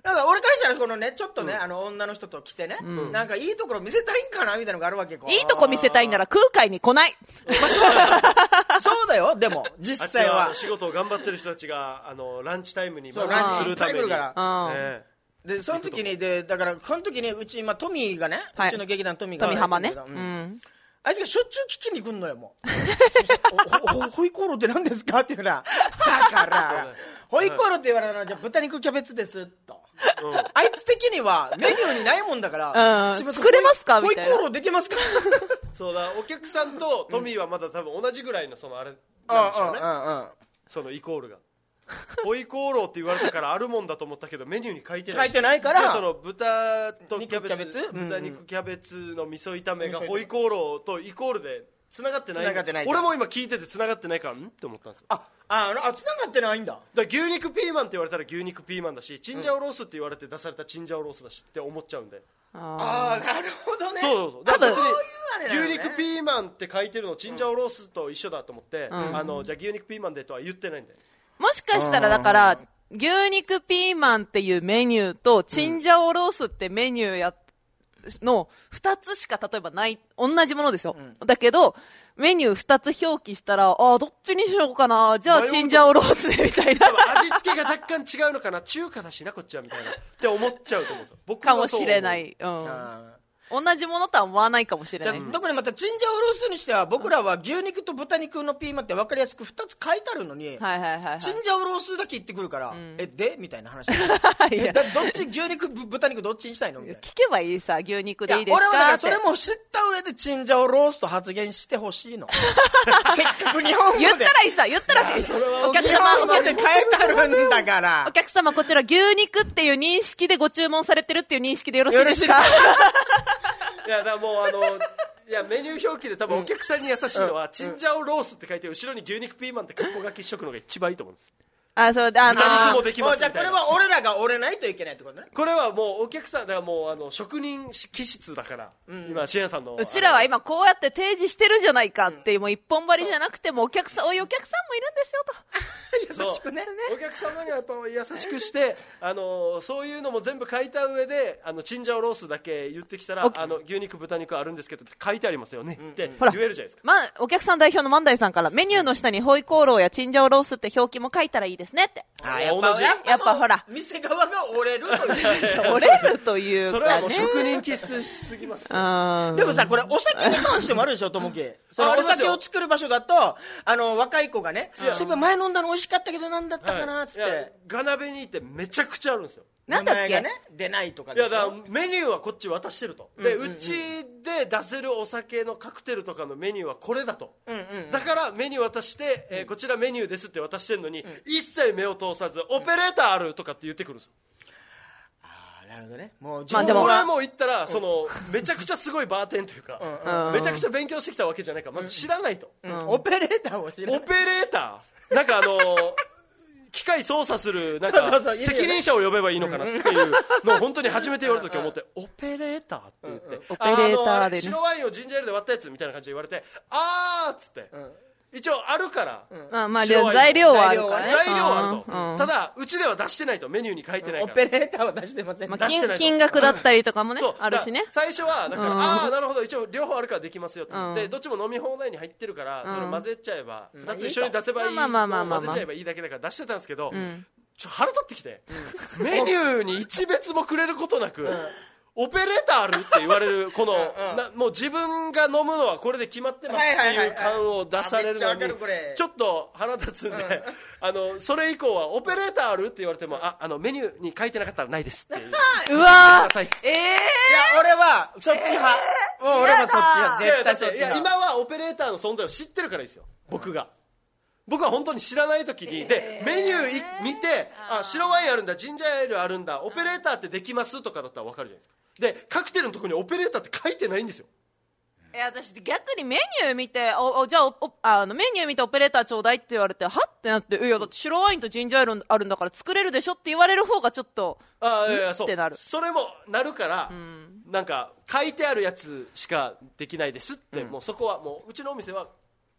なんか俺からしたらこのねちょっとね、うん、あの女の人と来てね、うん、なんかいいところ見せたいんかなみたいなのがあるわけ。こういいとこ見せたいなら空海に来ない、 まあ、そうだそうだよ。でも実際は仕事を頑張ってる人たちがあのランチタイムにランチするために来るから、 ね、でその時にでだからこの時にうち今トミーがね、はい、うちの劇団トミーがトミハマね、 うんうん、あいつがしょっちゅう聞きに来んのよ。もうホイコーローって何ですかって言うな。だからホイコーローって言われたらじゃあ豚肉キャベツですと、うん、あいつ的にはメニューにないもんだから、 うん、作れますかみたいな。 ホイコーローできますかそうだ、お客さんとトミーはまだ多分同じぐらいのそのあれなんでしょうね、うんうんうん、そのイコールがホイコーローって言われたからあるもんだと思ったけどメニューに書いてない書いてないからその豚とキャベツ、 キャベツ豚肉キャベツの味噌炒めがホイコーローとイコールで繋がってない。 繋がってない。 俺も今聞いてて繋がってないからんって思ったんですよ。 あああ繋がってないんだ。だから牛肉ピーマンって言われたら牛肉ピーマンだし、チンジャオロースって言われて出されたチンジャオロースだしって思っちゃうんで。 ああなるほどね。 そうそうそう。だから別に牛肉ピーマンって書いてるのチンジャオロースと一緒だと思って、うん、あのじゃあ牛肉ピーマンでとは言ってないんで。 もしかしたらだから牛肉ピーマンっていうメニューとチンジャオロースってメニューやのふたつしか例えばない同じものですよ、うん、だけどメニューふたつ表記したらあどっちにしようかなじゃあチンジャオロースでみたいな味付けが若干違うのかな中華だしなこっちはみたいなって思っちゃうと思うんですよ。僕かもしれない、うん、同じものとは思わないかもしれない。 特にまたチンジャオロースにしては僕らは牛肉と豚肉のピーマンって分かりやすくふたつ書いてあるのに、 はいはいはいはい、 チンジャオロースだけ言ってくるから、うん、えでみたいな話えだどっち牛肉豚肉どっちにしたいのみたいな聞けばいいさ牛肉でいいですかって。 俺はだからそれも知った上でチンジャオロースと発言してほしいのせっかく日本語で言ったらいいさ言ったらいいお客様お客様で変えてあるんだからお客様こちら牛肉っていう認識でご注文されてるっていう認識でよろしいですかいやだからもうあのいやメニュー表記で多分お客さんに優しいのは、うん、チンジャオロースって書いて後ろに牛肉ピーマンって格好書きしとくのが一番いいと思うんです。 あそうあの豚肉もできますみたいな。 じゃあこれは俺らが折れないといけないってことね。 これはもうお客さんだからもうあの職人気質だから、うん、今シエンさんのうちらは今こうやって提示してるじゃないかっていう、もう一本張りじゃなくてもお客さんおいお客さんもいるんですよと優しくねお客様にはやっぱ優しくしてあのそういうのも全部書いた上であのチンジャオロースだけ言ってきたらあの牛肉豚肉あるんですけどって書いてありますよね、うん、って言えるじゃないですか。 まあお客さん代表の万代さんからメニューの下にホイコーローやチンジャオロースって表記も書いたらいいですねって。 あやっぱやっぱほら店側が折れるという折れるというかね。 それはもう職人気質しすぎます、ね、 でもさこれお酒に関してもあるでしょともきそのお酒を作る場所だとあの若い子がねそういえば前飲んだの美味しかったけどなんだったかなっつって、はい、 ガナベニーってめちゃくちゃあるんですよ。 なんだっけ、 ね、出ないとかいやだからメニューはこっち渡してると、うんうんうん、でうちで出せるお酒のカクテルとかのメニューはこれだと、うんうんうん、だからメニュー渡して、えー、こちらメニューですって渡してるのに、うん、一切目を通さずオペレーターあるとかって言ってくるんですよ。 あなるほどね。もうまあでも俺も言ったらそのめちゃくちゃすごいバーテンというか、うん、めちゃくちゃ勉強してきたわけじゃないからまず知らないと、 うんうん、オペレーターを知らない。 オペレーターなんかあのー機械操作するなんか責任者を呼べばいいのかなっていうのを本当に初めて言われた時思ってオペレーターって言ってオペレーターでね白ワインをジンジャーエールで割ったやつみたいな感じで言われてあーっつって一応あるからまあまあ材料はあるからね材料はあるとただうちでは出してないとメニューに書いてないからオペレーターは出してません。 金額だったりとかもねあるしね。 最初はだからああなるほど一応両方あるからできますよってどっちも飲み放題に入ってるからそれ混ぜちゃえばふたつ一緒に出せばいい混ぜちゃえばいいだけだから出してたんですけどちょ腹立ってきて、うん、メニューに一別もくれることなく、うん、オペレーターあるって言われるこの、うん、なもう自分が飲むのはこれで決まってますっていう感を出されるのにちょっと腹立つんで、うん、あのそれ以降はオペレーターあるって言われてもああのメニューに書いてなかったらないですっていううわーえー、いや俺はそっち派、えー、もう俺はそっち派絶対そっち派。 いや今はオペレーターの存在を知ってるからいいですよ僕が。僕は本当に知らない時にでメニュー見てあ白ワインあるんだジンジャーエールあるんだオペレーターってできますとかだったら分かるじゃないですか。でカクテルのところにオペレーターって書いてないんですよ。 いや私逆にメニュー見ておおじゃあおあのメニュー見てオペレーターちょうだいって言われてはってなっていやだって白ワインとジンジャーエールあるんだから作れるでしょって言われる方がちょっとあいやいやそうってなる。 それもなるから、うん、なんか書いてあるやつしかできないですって、うん、もうそこはもううちのお店は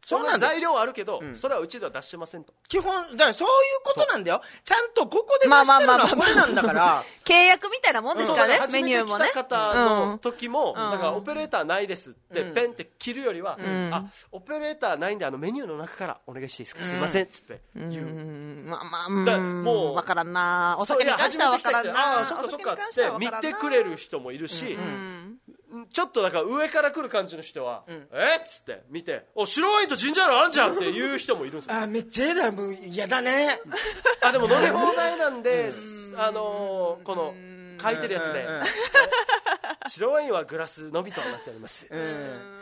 そんな材料はあるけど、それはうちでは出してませんと。 基本だからそういうことなんだよ。ちゃんとここで出してるのはこれなんだから契約みたいなもんですからね、メニューもね。 初めて来た方の時も、だからオペレーターないですってペンって切るよりは、あ、オペレーターないんであのメニューの中からお願いしていいですか、すいませんっつって言う。 まあまあ、もう分からんな、お酒に関しては分からんな、 ああそっかそっかっつって見てくれる人もいるし、ちょっとだから上から来る感じの人は、えっつって見て、お白ワインとジンジャーエールあんじゃんっていう人もいるんですよ。 あ、めっちゃ嫌だ、もう嫌だね。 あ、でも飲み放題なんで、あのこの書いてるやつで、白ワインはグラスのみとなっておりますっつって。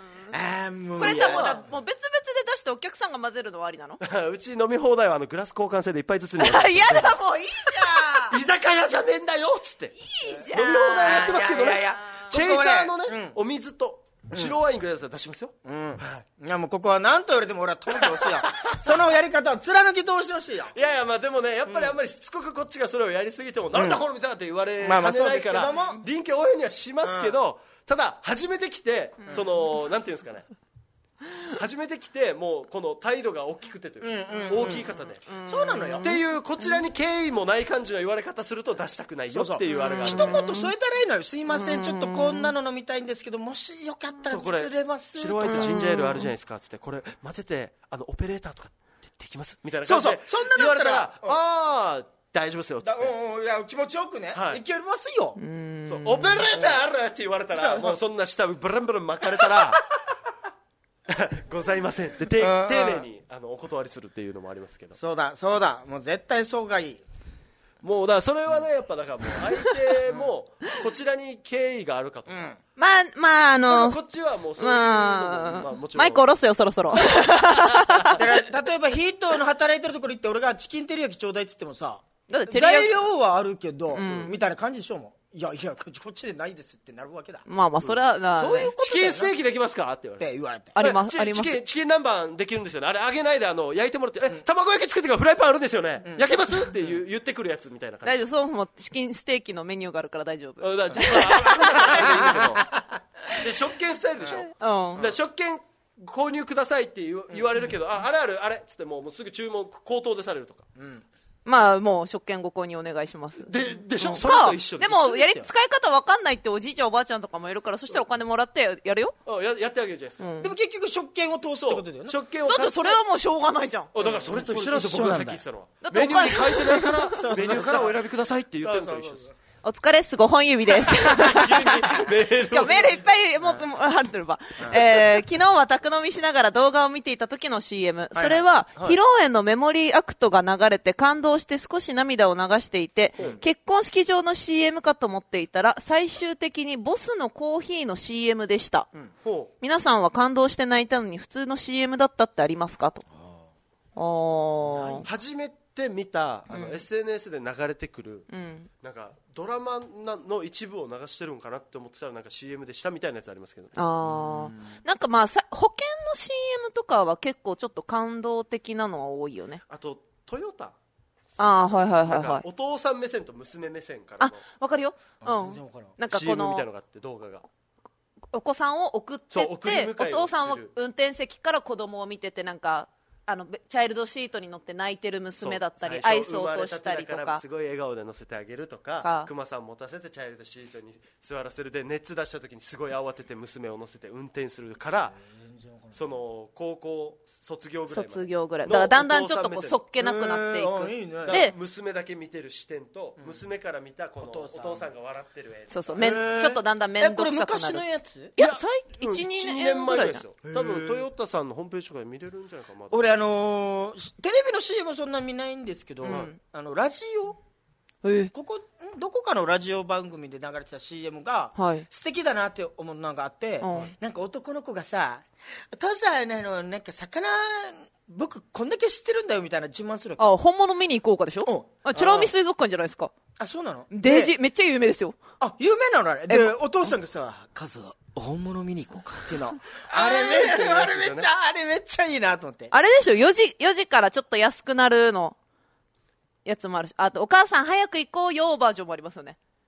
あ、もうこれさ、もうだもう別々で出してお客さんが混ぜるのはありなの？ うち飲み放題はあのグラス交換制でいっぱいずつに。 いやだ、もういいじゃん。 居酒屋じゃねえんだよっつって。いいじゃん。 飲み放題やってますけどね。 いやいやいやチェイサーのね、お水と白ワインぐらいだったら出しますよ。 うん、いやもうここは何と言われても俺はトンと押すよ。そのやり方を貫き通してほしいよ。 いやいや、まあでもね、やっぱりあんまりしつこくこっちがそれをやりすぎても、なんだこの店だって言われかねないから、臨機応変にはしますけど、ただ初めて来て、そのなんていうんですかね、初めて来てもうこの態度が大きくてというか、大きい方で、 そうなのよっていうこちらに敬意もない感じの言われ方すると出したくないよっていうあれが、 一言添えたらいいのよ。すいません、ちょっとこんなの飲みたいんですけど、もしよかったら作れます。 白ワインとジンジャーエールあるじゃないですかっつって、これ混ぜてあのオペレーターとかできますみたいな感じで言われたら、ああ大丈夫ですよっつって、 いや気持ちよくね、いけますよ。 そうオペレーターあるって言われたら、もうそんな下ブランブラン巻かれたらございませんで丁寧にあのお断りするっていうのもありますけど、 そうだそうだ、もう絶対そうがいい。 もうだからそれはね、やっぱだからもう相手もこちらに敬意があるかとか、 まあまああのこっちはもうそういうのも、まあもちろんマイク下ろすよそろそろ。 だから例えばヒートの働いてるところ行って俺がチキン照り焼きちょうだいって言ってもさ、材料はあるけどみたいな感じでしょ。もういやいやこっちでないですってなるわけだ。 まあまあそれはな、 そういうことチキンステーキできますかって言われて、 言われてありますあります。 チキンチキン南蛮できるんですよね、あれ揚げないであの焼いてもらって、え卵焼き作ってからフライパンあるんですよね、焼けますって言う言ってくるやつみたいな感じ。 大丈夫、そもそもチキンステーキのメニューがあるから大丈夫。 だから実はで食券スタイルでしょ、で食券購入くださいって言言われるけど、ああれあるあれっつってもうすぐ注文口頭でされるとか、 まあもう食券ご購入お願いします。 ででしょ、それと一緒でもやり使い方わかんないっておじいちゃんおばあちゃんとかもいるから、そしたらお金もらってやるよ。 ややってあげるじゃないですか。 でも結局食券を通すってことだよね。 食券をだってそれはもうしょうがないじゃん。 だからそれと一緒なんですよ、僕がさっき言ってたのは。 だってメニューに書いてないからメニューからお選びくださいって言ってるのと一緒です。 お疲れっす、ごほん指です。 メール今日メールいっぱいももあるてるば、えー、昨日は宅飲みしながら動画を見ていた時の シーエム、それは、はい、披露宴のメモリーアクトが流れて感動して少し涙を流していて、うん、結婚式場の シーエム かと思っていたら最終的にボスのコーヒーの シーエム でした、うん、皆さんは感動して泣いたのに普通の シーエム だったってありますかと。あ初めて見たあの、うん、エスエヌエス で流れてくる、うん、なんかドラマの一部を流してるんかなって思ってたらなんか シーエム でしたみたいなやつありますけど、ね、 あなんかまあさ保険の シーエム とかは結構ちょっと感動的なのは多いよね。 あとトヨタ、 あはいはいはいはい、 お父さん目線と娘目線からのあわかるよ、うん、なんかこのシーエム みたいなのがあって動画がお子さんを送ってってお父さんは運転席から子供を見ててなんかあのチャイルドシートに乗って泣いてる娘だったりアイスを落としたりとかすごい笑顔で乗せてあげるとかクマさん持たせてチャイルドシートに座らせるで熱出した時にすごい慌てて娘を乗せて運転するからその高校卒業ぐらいまで卒業ぐらいだからだんだんちょっとこうそっけなくなっていく、 いいね、で娘だけ見てる視点と、うん、娘から見たこのお父さん、お父さんが笑ってる絵そうそうめんちょっとだんだん面倒くさくなる。 これ昔のやついやいちにねんぐらいですよ。多分トヨタさんのホームページとかで見れるんじゃないかな。 俺あのー、テレビの シーエム そんな見ないんですけど、うん、あのラジオここどこかのラジオ番組で流れてた シーエム が、はい、素敵だなって思うのがあって、うん、なんか男の子がさお父さんあのなんか魚僕こんだけ知ってるんだよみたいな自慢する。 あ本物見に行こうかでしょ。あ美ら海水族館じゃないですか。 あそうなの。 デジめっちゃ有名ですよ。 あ有名なのあれでお父さんがさカズ本物見に行こうかっていうのあれめっちゃあれめっちゃあれめっちゃいいなと思って。 あれでしょよじよじからちょっと安くなるのやつもあるし、あとお母さん早く行こうよバージョンもありますよね。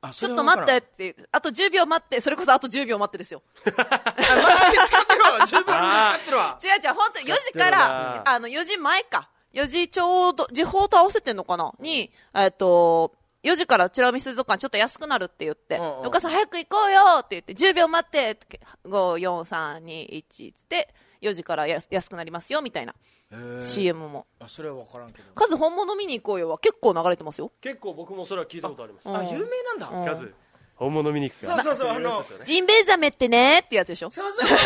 ちょっと待ってってあとじゅうびょう待ってそれこそあとじゅうびょう待ってですよあまだ使ってるわじゅうびょう使ってるわ違う違う本当によじからあのよじまえかよじちょうど時報と合わせてんのかなにえっとよじから美ら海水族館ちょっと安くなるって言って、うんうん、お母さん早く行こうよって言ってじゅうびょう待ってってご、よん、さん、に、いちってよじからや安くなりますよみたいな シーエム もあそれは分からんけどカズ本物見に行こうよは結構流れてますよ結構僕もそれは聞いたことあります。 あ、うん、有名なんだ、 うん、カズ本物見に行くかそうそうそうあのジンベエザメってねってやつでしょそうそう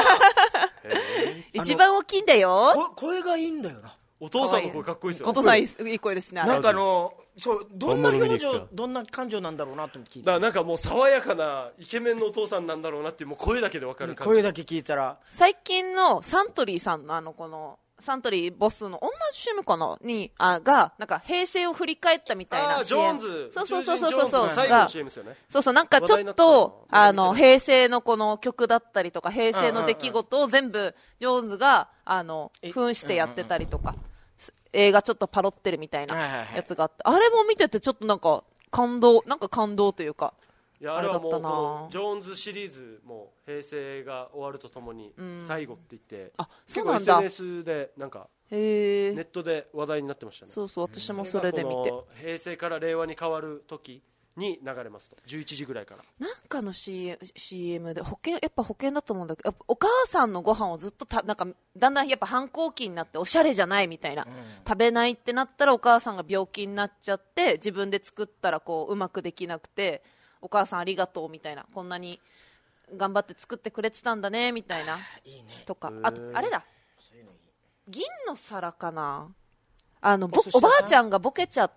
一番大きいんだよ声がいいんだよなお父さんの声かっこいいですよねお父さんいい声ですねなんかあのそうどんな表情どんな感情なんだろうなと思って聞いてだからなんかもう爽やかなイケメンのお父さんなんだろうなっていうもう声だけで分かる感じ、 声だけ聞いたら最近のサントリーさんのあのこのサントリーボスの同じ シーエム かなにあがなんか平成を振り返ったみたいな シーエムあジョーンズそうそうそうそうそう最後の シーエム ですよねそうそうなんかちょっとあの平成のこの曲だったりとか平成の出来事を全部ジョーンズがあの扮してやってたりとか映画ちょっとパロってるみたいなやつがあってあれも見ててちょっとなんか感動なんか感動というかいやあれはもうこのジョーンズシリーズも平成が終わるとともに最後って言って、 あ結構 エスエヌエス でなんかネへットで話題になってましたね。 そうそう私もそれで見て平成から令和に変わる時に流れますとじゅういちじぐらいからなんかの シーエム, シーエム で保険やっぱ保険だと思うんだけどやっぱお母さんのご飯をずっとたなんかだんだんやっぱ反抗期になっておしゃれじゃないみたいな、うん、食べないってなったらお母さんが病気になっちゃって自分で作ったらこううまくできなくてお母さんありがとうみたいなこんなに頑張って作ってくれてたんだねみたいないい、ね、とかあとあれだ銀の皿かなあのぼおばあちゃんがボケちゃって、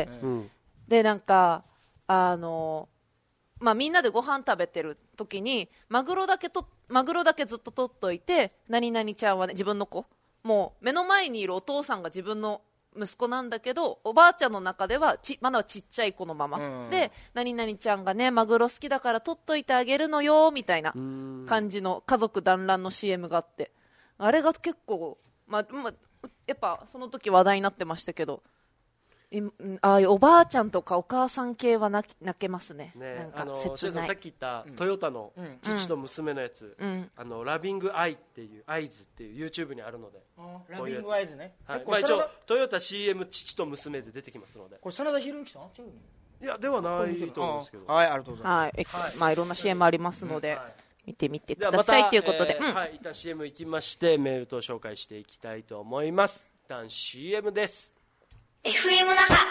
うん、でなんかあのまあ、みんなでご飯食べてる時にマグロだけとマグロだけずっと取っといて何々ちゃんは、ね、自分の子もう目の前にいるお父さんが自分の息子なんだけどおばあちゃんの中ではちまだちっちゃい子のまま、うん、で何々ちゃんがねマグロ好きだから取っといてあげるのよみたいな感じの家族団らんの シーエム があってあれが結構、まあまあ、やっぱその時話題になってましたけどああいうおばあちゃんとかお母さん系は泣けますね。 ねなんか切ない。 さっき言ったトヨタの父と娘のやつ、うん、あのラビングアイっていうアイズっていう YouTube にあるので、 ラビングアイズね。 はい、まあ一応トヨタ シーエム 父と娘で出てきますので。 これ真田広之さん？ いやではないと思うんですけど。 はい、ありがとうございます。 はい、はい、まあいろんな シーエム ありますので。はい見てみてくださいということで、 えーうん、はい、一旦 シーエム 行きましてメールと紹介していきたいと思います。一旦 シーエム です。 エフエム 那覇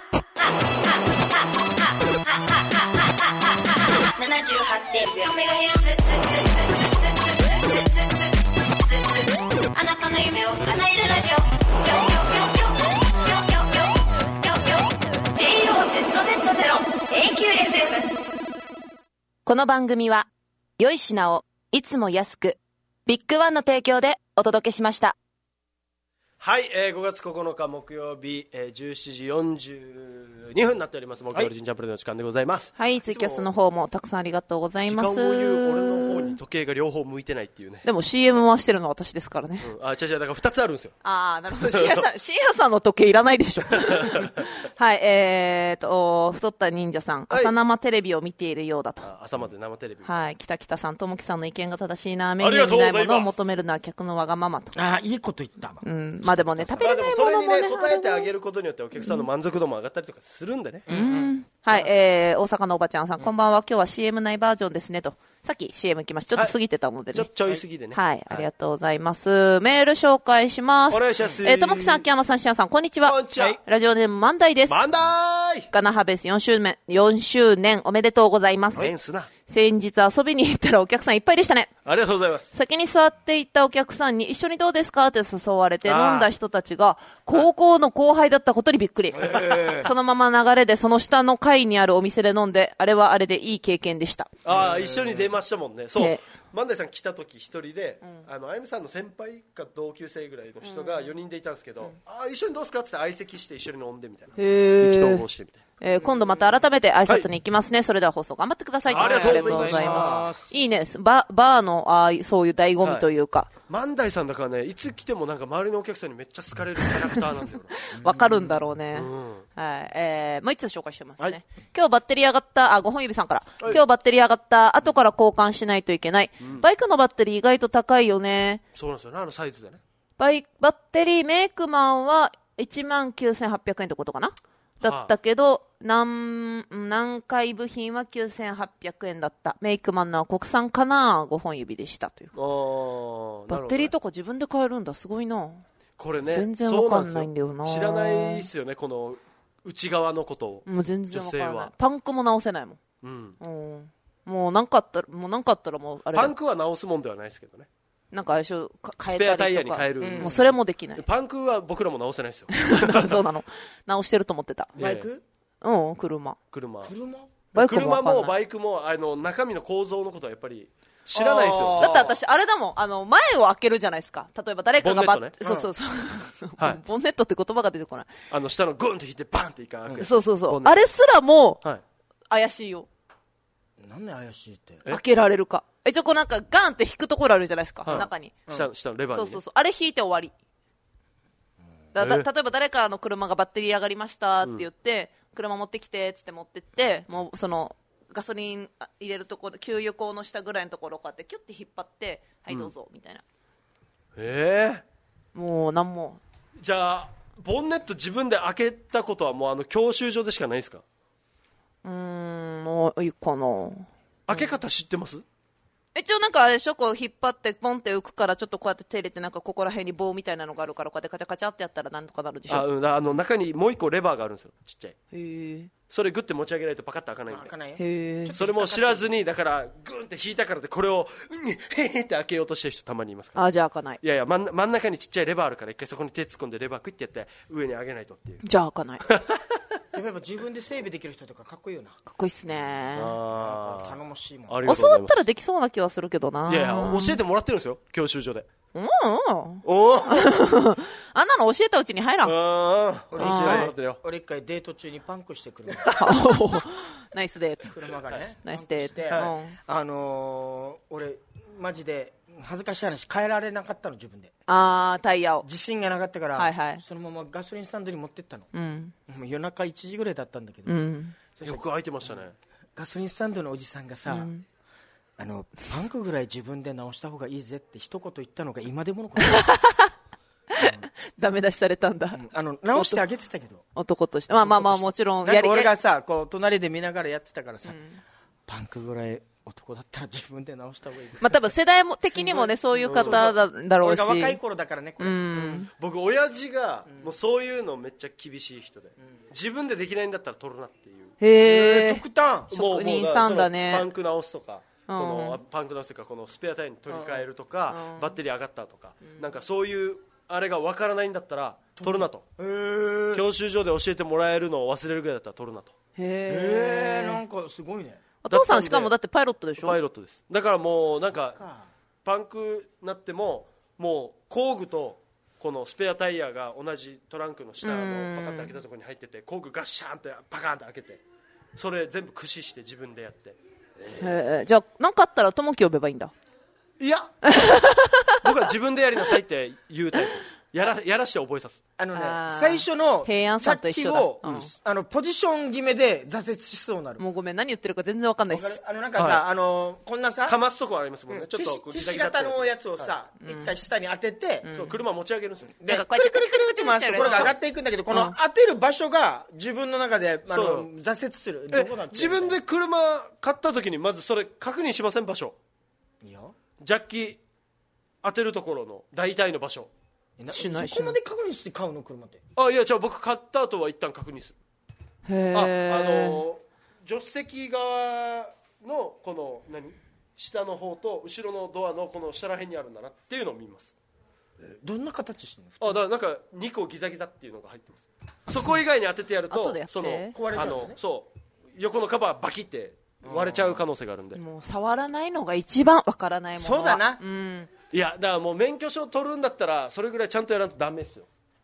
ななじゅうはちてんゼロ メガヘルツあなたの夢を叶えるラジオ ジェイオーゼットゼットゼロ エーキューエフエムこの番組は良い品をいつも安くビッグワンの提供でお届けしました。 はい、えー、ごがつここのか木曜日、えー、じゅうしちじよんじゅうにふんになっております。木曜日神チャンプルの時間でございます。 はい、ツイキャスの方もたくさんありがとうございます。 時間を言う俺の方に時計が両方向いてないっていうね。 でも シーエム 回してるのは私ですからね。 うん、あ、違う違う、だからふたつあるんですよ。 ああ、なるほど。シーヤさん、シーヤさんの時計いらないでしょ。はい、えーと、太った忍者さん、はい、朝生テレビを見ているようだと。 朝まで生テレビ。 はい、北北さん、ともきさんの意見が正しいな、メニューにないものを求めるのは客のわがままと。 ああ、いいこと言った。 うん、まあでもね、食べれないものもね。 それにね、答えてあげることによってお客さんの満足度も上がったりとかするんでね。 うんうんはい、えー、大阪のおばちゃんさん、こんばんは。今日は シーエム 内バージョンですねと。さっき シーエム 来ました。ちょっと過ぎてたのでね。 はい、ちょ、ちょい過ぎでね。 はい、ありがとうございます。メール紹介します。 お願いします。 えー、ともきさん、秋山さん、しやさん、こんにちは。 こんにちは。 ラジオネーム、万代です。 万代ガナハベースよんしゅうねん、よんしゅうねんおめでとうございます。 メンスな。 先日遊びに行ったらお客さんいっぱいでしたね。 ありがとうございます。 先に座っていたお客さんに一緒にどうですかって誘われて飲んだ人たちが高校の後輩だったことにびっくり。そのまま流れでその下の階にあるお店で飲んで、あれはあれでいい経験でした。 ああ、一緒に出ましたもんね。そう。万代さん来た時一人で、うん、あのあゆみさんの先輩か同級生ぐらいの人がよにんでいたんですけど、うん、ああ一緒にどうすかって相席して一緒に飲んでみたいな、意気投合してみたいな。 えー、今度また改めて挨拶に行きますね、はい、それでは放送頑張ってください。 ありがとうございます。 いいね、バ, バーのあそういう醍醐味というか、はい、 万代さんだからね、いつ来てもなんか周りのお客さんにめっちゃ好かれるキャラクターなんだよわかるんだろうね、うん、はい、えー、もう一つ紹介してますね、はい、今日バッテリー上がったあごほん指さんから、はい、今日バッテリー上がった後から交換しないといけない、うん、バイクのバッテリー意外と高いよね。 そうなんですよね、あのサイズでね。 バイバッテリーメイクマンはいちまんきゅうせんはっぴゃくえんってことかなだったけど、南南海部品はきゅうせんはっぴゃくえんだった。メイクマンのは国産かなごほん指でしたという。 あバッテリーとか自分で買えるんだ、すごいな。 これね、 全然わかんないんだよな。 知らないですよね、この内側のことを。 もう全然わからない。パンクも直せないもん。うん。うん、もうなんかあったらもうなんかあったらもうあれ。 パンクは直すもんではないですけどね。 なんか相性変えたりとか、 スペアタイヤに変える、 うん、もうそれもできない。 パンクは僕らも直せないですよ。 そうなの。直してると思ってた。 バイク？ うん、車。 車。 車？ バイクも車もバイクもあの中身の構造のことはやっぱり知らないですよ。 だって私あれだもん、あの前を開けるじゃないですか。例えば誰かがバッ、ね、そうそうそう。はい、ボンネットって言葉が出てこない。 あの下のグンと引いてバンっていか開く、 うん。そうそうそう。あれすらも、はい、怪しいよ。 なんで怪しいって？ 開けられるか。一応こうなんかガンって引くところあるじゃないですか、はい、中に、 うん、下, 下のレバーに、 ね、そうそうそう、あれ引いて終わりだだ、例えば誰かの車がバッテリー上がりましたって言って、うん、車持ってきてっつって持ってってもうそのガソリン入れるところ給油口の下ぐらいのところをこうやってキュッて引っ張ってはいどうぞ、うん、みたいな。 えー、もうなんも。 じゃあボンネット自分で開けたことはもうあの教習所でしかないですか？ うーん、もういいかな。 開け方知ってます？ 一応なんかあれでしょ、こう引っ張ってポンって浮くからちょっとこうやって手入れてなんかここら辺に棒みたいなのがあるからこうやってカチャカチャってやったらなんとかなるでしょ。 あ、うん、あの中にもう一個レバーがあるんですよ、ちっちゃい。 へー。 それグッて持ち上げないとパカッと開かないんで。 開かないよ。 へー。 それも知らずにだからグンって引いたからってこれをうんへへって開けようとしてる人たまにいますから。 あ、じゃあ開かない。 いやいや、真ん、真ん中にちっちゃいレバーあるから一回そこに手突っ込んでレバークイってやって上に上げないとっていう。 じゃあ開かない。 やっぱ自分で整備できる人とかかっこいいよな。 かっこいいっすね。 ああ、頼もしいもん。 教わったらできそうな気はするけどな。 いやいや、教えてもらってるんですよ、教習所で。 うんうん。 おあんなの教えたうちに入らん。 俺一回、俺一回デート中にパンクしてくる。 ナイスデート。 車がね。 ナイスデート。 あのー、俺マジで恥ずかしい話変えられなかったの自分で。 ああ、タイヤを自信がなかったから、 はいはい、 そのままガソリンスタンドに持ってったの、 うん、 もう夜中いちじぐらいだったんだけど、 うん、 よく開いてましたね。 ガソリンスタンドのおじさんがさ、うん、あのパンクぐらい自分で直した方がいいぜって一言言ったのが今でものこと、うん、 ダメ出しされたんだ、 うん、あの直してあげてたけど男としてまあまあまあもちろんやり俺がさこう隣で見ながらやってたからさ、うん、パンクぐらい男だったら自分で直した方がいいです。 まあ多分世代も的にもねそういう方だだろうし。 俺が若い頃だからねこれ、うん、 僕親父がもうそういうのめっちゃ厳しい人で、うん、自分でできないんだったら取るなっていう。 へえ。 極端。 職人さんだね。 パンク直すとか、このパンク直すとかこのスペアタイヤに取り替えるとか、うん、バッテリー上がったとか、うん、なんかそういうあれがわからないんだったら取るなと。へえ。教習所で教えてもらえるのを忘れるぐらいだったら取るなと。 へえ。 なんかすごいね。 お父さんしかもだってパイロットでしょ。 パイロットです。だからもうなんかパンクなってももう工具とこのスペアタイヤが同じトランクの下のパカッと開けたところに入ってて工具ガッシャーンってパカーンって開けてそれ全部駆使して自分でやって。 へー。じゃあ何かあったら友樹呼べばいいんだ。 いや僕は自分でやりなさいって言うタイプです。やら、やらして覚えさす。 あのね、最初の平安さんと一緒だ、 うん、あのポジション決めで挫折しそうになる。 もうごめん何言ってるか全然わかんないです。 あのなんかさ、はい、あのこんなさかますとこありますもんね、うん、ちょっとひし形のやつをさ、はい、一回下に当てて、 うん、そう車持ち上げるんですよ。 でくるくるくるくるって回すところが上がっていくんだけど、この当てる場所が自分の中であの挫折する。 どこなん自分で車買った時にまずそれ確認しません？場所。 いやジャッキ当てるところの大体の場所。 しないそこまで確認して買うの車って。 あ、いやじゃあ僕買った後は一旦確認する。 へー。 あ、あの助手席側のこの何下の方と後ろのドアのこの下ら辺にあるんだなっていうのを見ます。 どんな形してるの？ あ、だからなんかにこギザギザっていうのが入ってます。そこ以外に当ててやるとその壊れちゃうのね。 あのそう横のカバーバキって割れちゃう可能性があるんで。 もう触らないのが一番わからないものは。 そうだな、 うん、 いやだからもう免許証取るんだったらそれぐらいちゃんとやらないとダメですよ。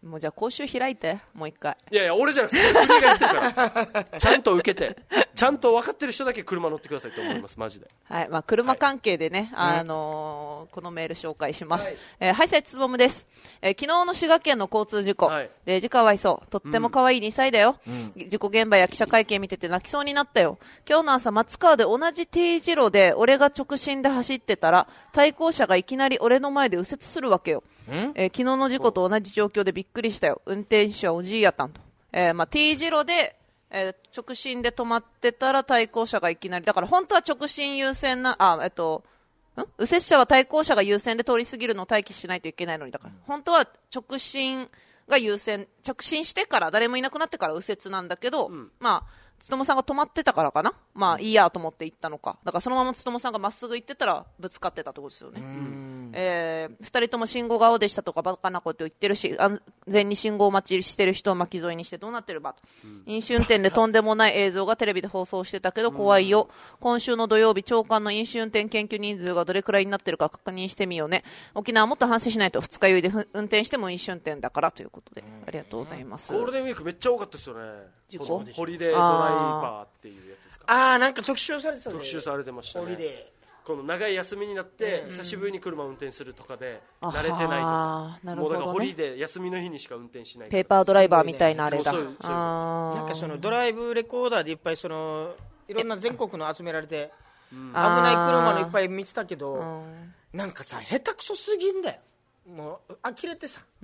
もうじゃあ講習開いてもう一回。 いやいや俺じゃなくて国が言ってるからちゃんと受けてちゃんと分かってる人だけ車乗ってくださいと思いますマジで。 はい、まあ、車関係でね、はい、あのー、このメール紹介します。はい、えー、はい、さいつぼむです。えー、昨日の滋賀県の交通事故、はい、で、事かわいそう。とっても可愛いにさいだよ、うん。事故現場や記者会見見てて泣きそうになったよ。今日の朝、松川で同じ T 字路で俺が直進で走ってたら、対向車がいきなり俺の前で右折するわけよ。えー、昨日の事故と同じ状況でびっくりしたよ。運転手はおじいやったんと。えー、まあ、T 字路で、えー、直進で止まってたら対向車がいきなり、だから本当は直進優先な、あ、えっと、ん右折車は対向車が優先で通り過ぎるのを待機しないといけないのに、だから、本当は直進が優先、直進してから誰もいなくなってから右折なんだけど、うん、まあ、つともさんが止まってたからかな、まあいいやと思って行ったのか、だからそのままつともさんがまっすぐ行ってたらぶつかってたってことですよね。えー、ふたりとも信号が青でしたとかバカなこと言ってるし、安全に信号待ちしてる人を巻き添えにしてどうなってるばと、うん、飲酒運転でとんでもない映像がテレビで放送してたけど怖いよ。今週の土曜日長官の飲酒運転検挙人数がどれくらいになってるか確認してみようね。沖縄はもっと反省しないと二日酔いで運転しても飲酒運転だからということで、ありがとうございます。 ゴールデンウィークめっちゃ多かったですよね。事故ホリデードライバーっていうやつですか。 ああ、なんか特集されてたね。 特集されてましたね。 ホリデーこの長い休みになって、うん、久しぶりに車を運転するとかで慣れてないとか、 なるほどね、 もうだからホリデー休みの日にしか運転しないペーパードライバーみたいなあれだ。 そういうそういうなんかそのドライブレコーダーでいっぱいそのいろんな全国の集められて、うん、危ない車のいっぱい見てたけど、なんかさ下手くそすぎんだよ。もう呆れてさ、うん、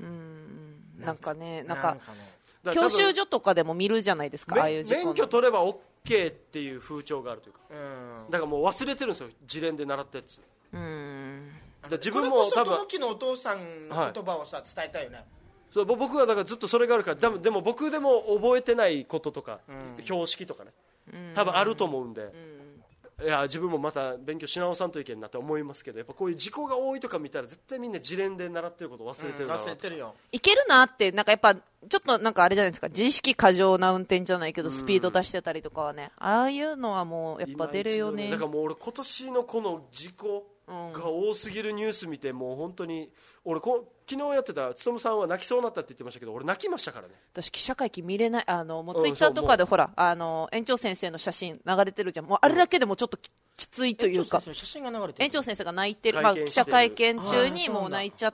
なんかね、なんか教習所とかでも見るじゃないですか、ああいう事故の免許取れば OK っていう風潮があるというか、うん、だからもう忘れてるんですよ、自連で習ったやつ。うん、だ自分も多分これこそ友樹のお父さんの言葉をさ、はい、伝えたいよね。 そう僕はだからずっとそれがあるから、でも、でも僕でも覚えてないこととか、うん、標識とかね、多分あると思うんで、うんいや自分もまた勉強し直さんといけんなと思いますけど、やっぱこういう事故が多いとか見たら絶対みんな自連で習ってることを忘れてるな、うん、 忘れてるよ。 いけるなって、なんかやっぱちょっとなんかあれじゃないですか、自意識過剰な運転じゃないけどスピード出してたりとかはね、ああいうのはもうやっぱ出るよね。 だからもう俺今年のこの事故が多すぎるニュース見て、もう本当に俺こ昨日やってたつとむさんは泣きそうになったって言ってましたけど、俺泣きましたからね。 私記者会見見れない、あのもうツイッターとかでほら、あの園長先生の写真流れてるじゃん、もうあれだけでもちょっとき、きついというか、 写真が流れてる、 園長先生が泣いてる、まあ、記者会見中にもう泣いちゃって、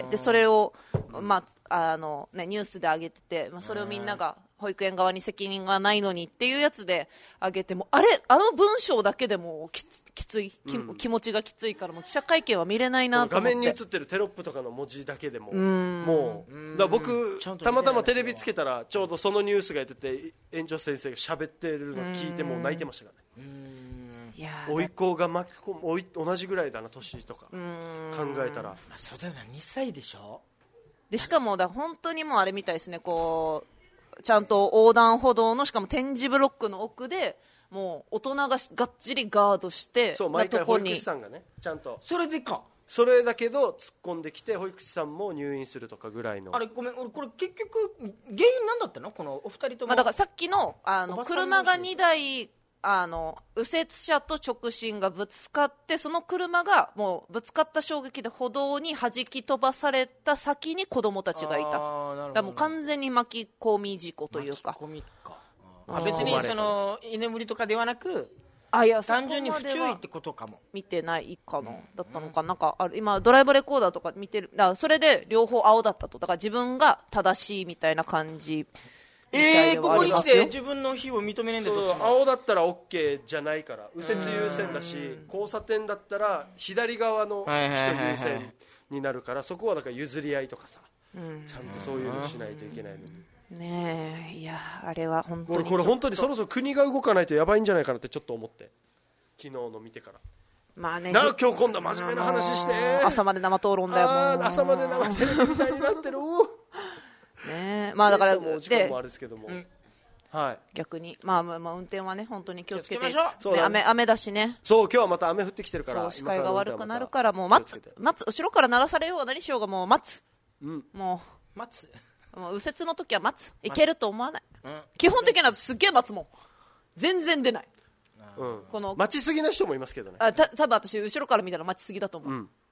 でそれを、まああのね、ニュースで上げてて、まあ、それをみんなが保育園側に責任がないのにっていうやつで上げても、あれあの文章だけでもき つ, きつい、き、うん、気持ちがきついから、もう記者会見は見れないなと思って。 画面に映ってるテロップとかの文字だけでももう、だから僕たまたまテレビつけたらちょうどそのニュースがやってて、園長先生が喋ってるのを聞いてもう泣いてましたからね。いや甥っ子が巻き込む、おい同じぐらいだな年とか考えたら、まあ、そうだよな、にさいでしょ。 でしかもだ本当にもうあれみたいですね、こうちゃんと横断歩道のしかも点字ブロックの奥でもう大人ががっちりガードして、 そう毎回保育士さんがねちゃんとそれでかそれだけど突っ込んできて保育士さんも入院するとかぐらいの。 あれごめん、俺これ結局原因なんだったのこのお二人とも、 まあ、だからさっきのあの車がにだいあの右折車と直進がぶつかって、その車がもうぶつかった衝撃で歩道に弾き飛ばされた先に子供たちがいた。だからもう完全に巻き込み事故というか。 巻き込みか。あ、別にその居眠りとかではなく、 あ、いや単純に不注意ってことかも。 見てないかな、うん、だったのか、なんかある今ドライブレコーダーとか見てる、だからそれで両方青だったと、だから自分が正しいみたいな感じ。 えー、ここに来て自分の非を認めないんだと。 青だったら OK じゃないから、右折優先だし、交差点だったら左側の人優先になるから、そこはだから譲り合いとかさ、ちゃんとそういうのしないといけないのにねえ。いやあれは本当に俺これ本当にそろそろ国が動かないとやばいんじゃないかなってちょっと思って、昨日の見てから。 まあね、 なんか今日今度真面目な話して、 朝まで生討論だよ。もう朝まで生テレビみたいになってるね、まあだからもう時間もあるんですけども、うん、はい、 逆に、まあ、まあまあ運転はね本当に気をつけて、 気をつけましょう、 ね、雨雨だしね。 そう今日はまた雨降ってきてるから、 視界が悪くなるからもう待つ待つ、後ろから鳴らされようが何しようがもう待つ、うん、もう待つ、 もう右折の時は待つ、いけると思わない、うん、基本的にはすっげえ待つもん、全然出ない、 うん、この待ちすぎな人もいますけどね。 あた多分私後ろから見たら待ちすぎだと思う、うん、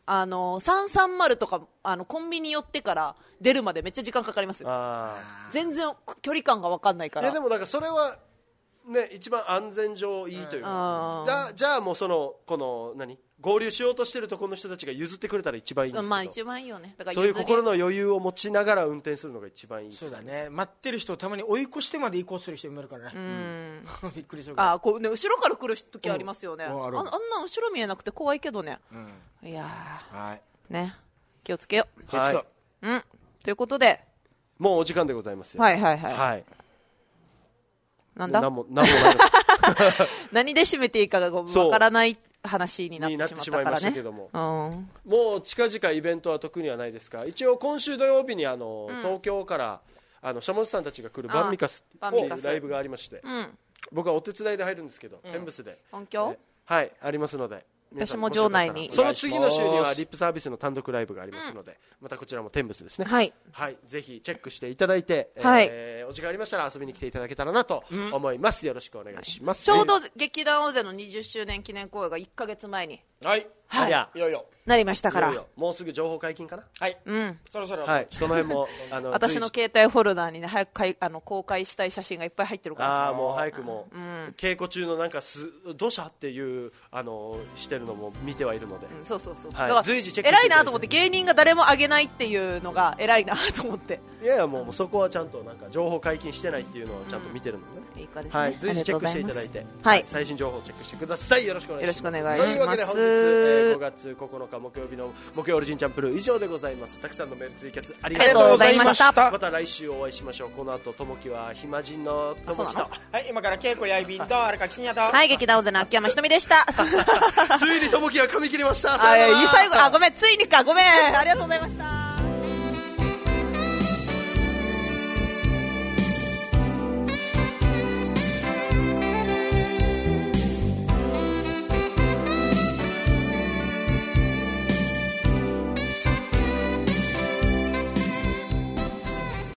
あのさんさんまるとかあのコンビニ寄ってから出るまでめっちゃ時間かかりますよ。 あ全然距離感が分かんないから。 いやでもだからそれはね一番安全上いいというか、だじゃあもうそのこの何合流しようとしてるとこの人たちが譲ってくれたら一番いいんですけど、 まあ一番いいよね。だからそういう心の余裕を持ちながら運転するのが一番いいです。 そうだね、待ってる人をたまに追い越してまで行こうとする人もいるからね。うんびっくりするから。 あこう、ね、後ろから来る時ありますよね。あうんあるあんな後ろ見えなくて怖いけどね、 うん、 いやはい、 ね気をつけよう。 気をつけよう、うん、ということでもうお時間でございますよ。 はいはいはい、 はい、 なんだ何も何もない何で締めていいかがわからない話になってしまったからね。 になってしまいましたけども、 うん、 もう近々イベントは特にはないですか。一応今週土曜日にあの、うん、東京からあのシャモスさんたちが来るバンミカスっていうライブがありまして、うん、僕はお手伝いで入るんですけど、うん、テンブスで音響はいありますので、 私も場内に。 その次の週にはリップサービスの単独ライブがありますので、うん、またこちらもテンブスですね。 はい、 はい、ぜひチェックしていただいて、 はい、 えー、お時間ありましたら遊びに来ていただけたらなと思います、うん、よろしくお願いします。 ちょうど劇団大勢のにじゅっしゅうねん記念公演がいっかげつまえにはいはい、 いやいよいよなりましたから、 いよいよもうすぐ情報解禁かな。 はい、 うん、 そろそろ、 はい、その辺もあの私の携帯フォルダーにね早くかいあの公開したい写真がいっぱい入ってるから。 ああもう早くもう、うん、稽古中のなんかす土砂っていうあのしてるのも見てはいるので、 うん、そうそうそう、 はい、 だから随時チェックして偉いなと思って、芸人が誰も上げないっていうのが偉いなと思って。 いやいやもうそこはちゃんとなんか情報解禁してないっていうのをちゃんと見てるのでね、 うん、いいかですね、 はい、随時チェックしていただいて、 はい、 最新情報をチェックしてください。よろしくお願いします。 よろしくお願いします。 というわけで本日、えー、ごがつここのか木曜日の木曜オリジンチャンプルー以上でございます。たくさんのメールツイキャスありがとうございました。また来週お会いしましょう。この後ともきは暇人のともきと、 はい、今から稽古やいびんと荒垣真也と、 はい、劇団大勢の秋山ひとみでした。 ついにともきが髪切りました。 あ、最後、あ、ごめん、ついにか、ごめん、ありがとうございました。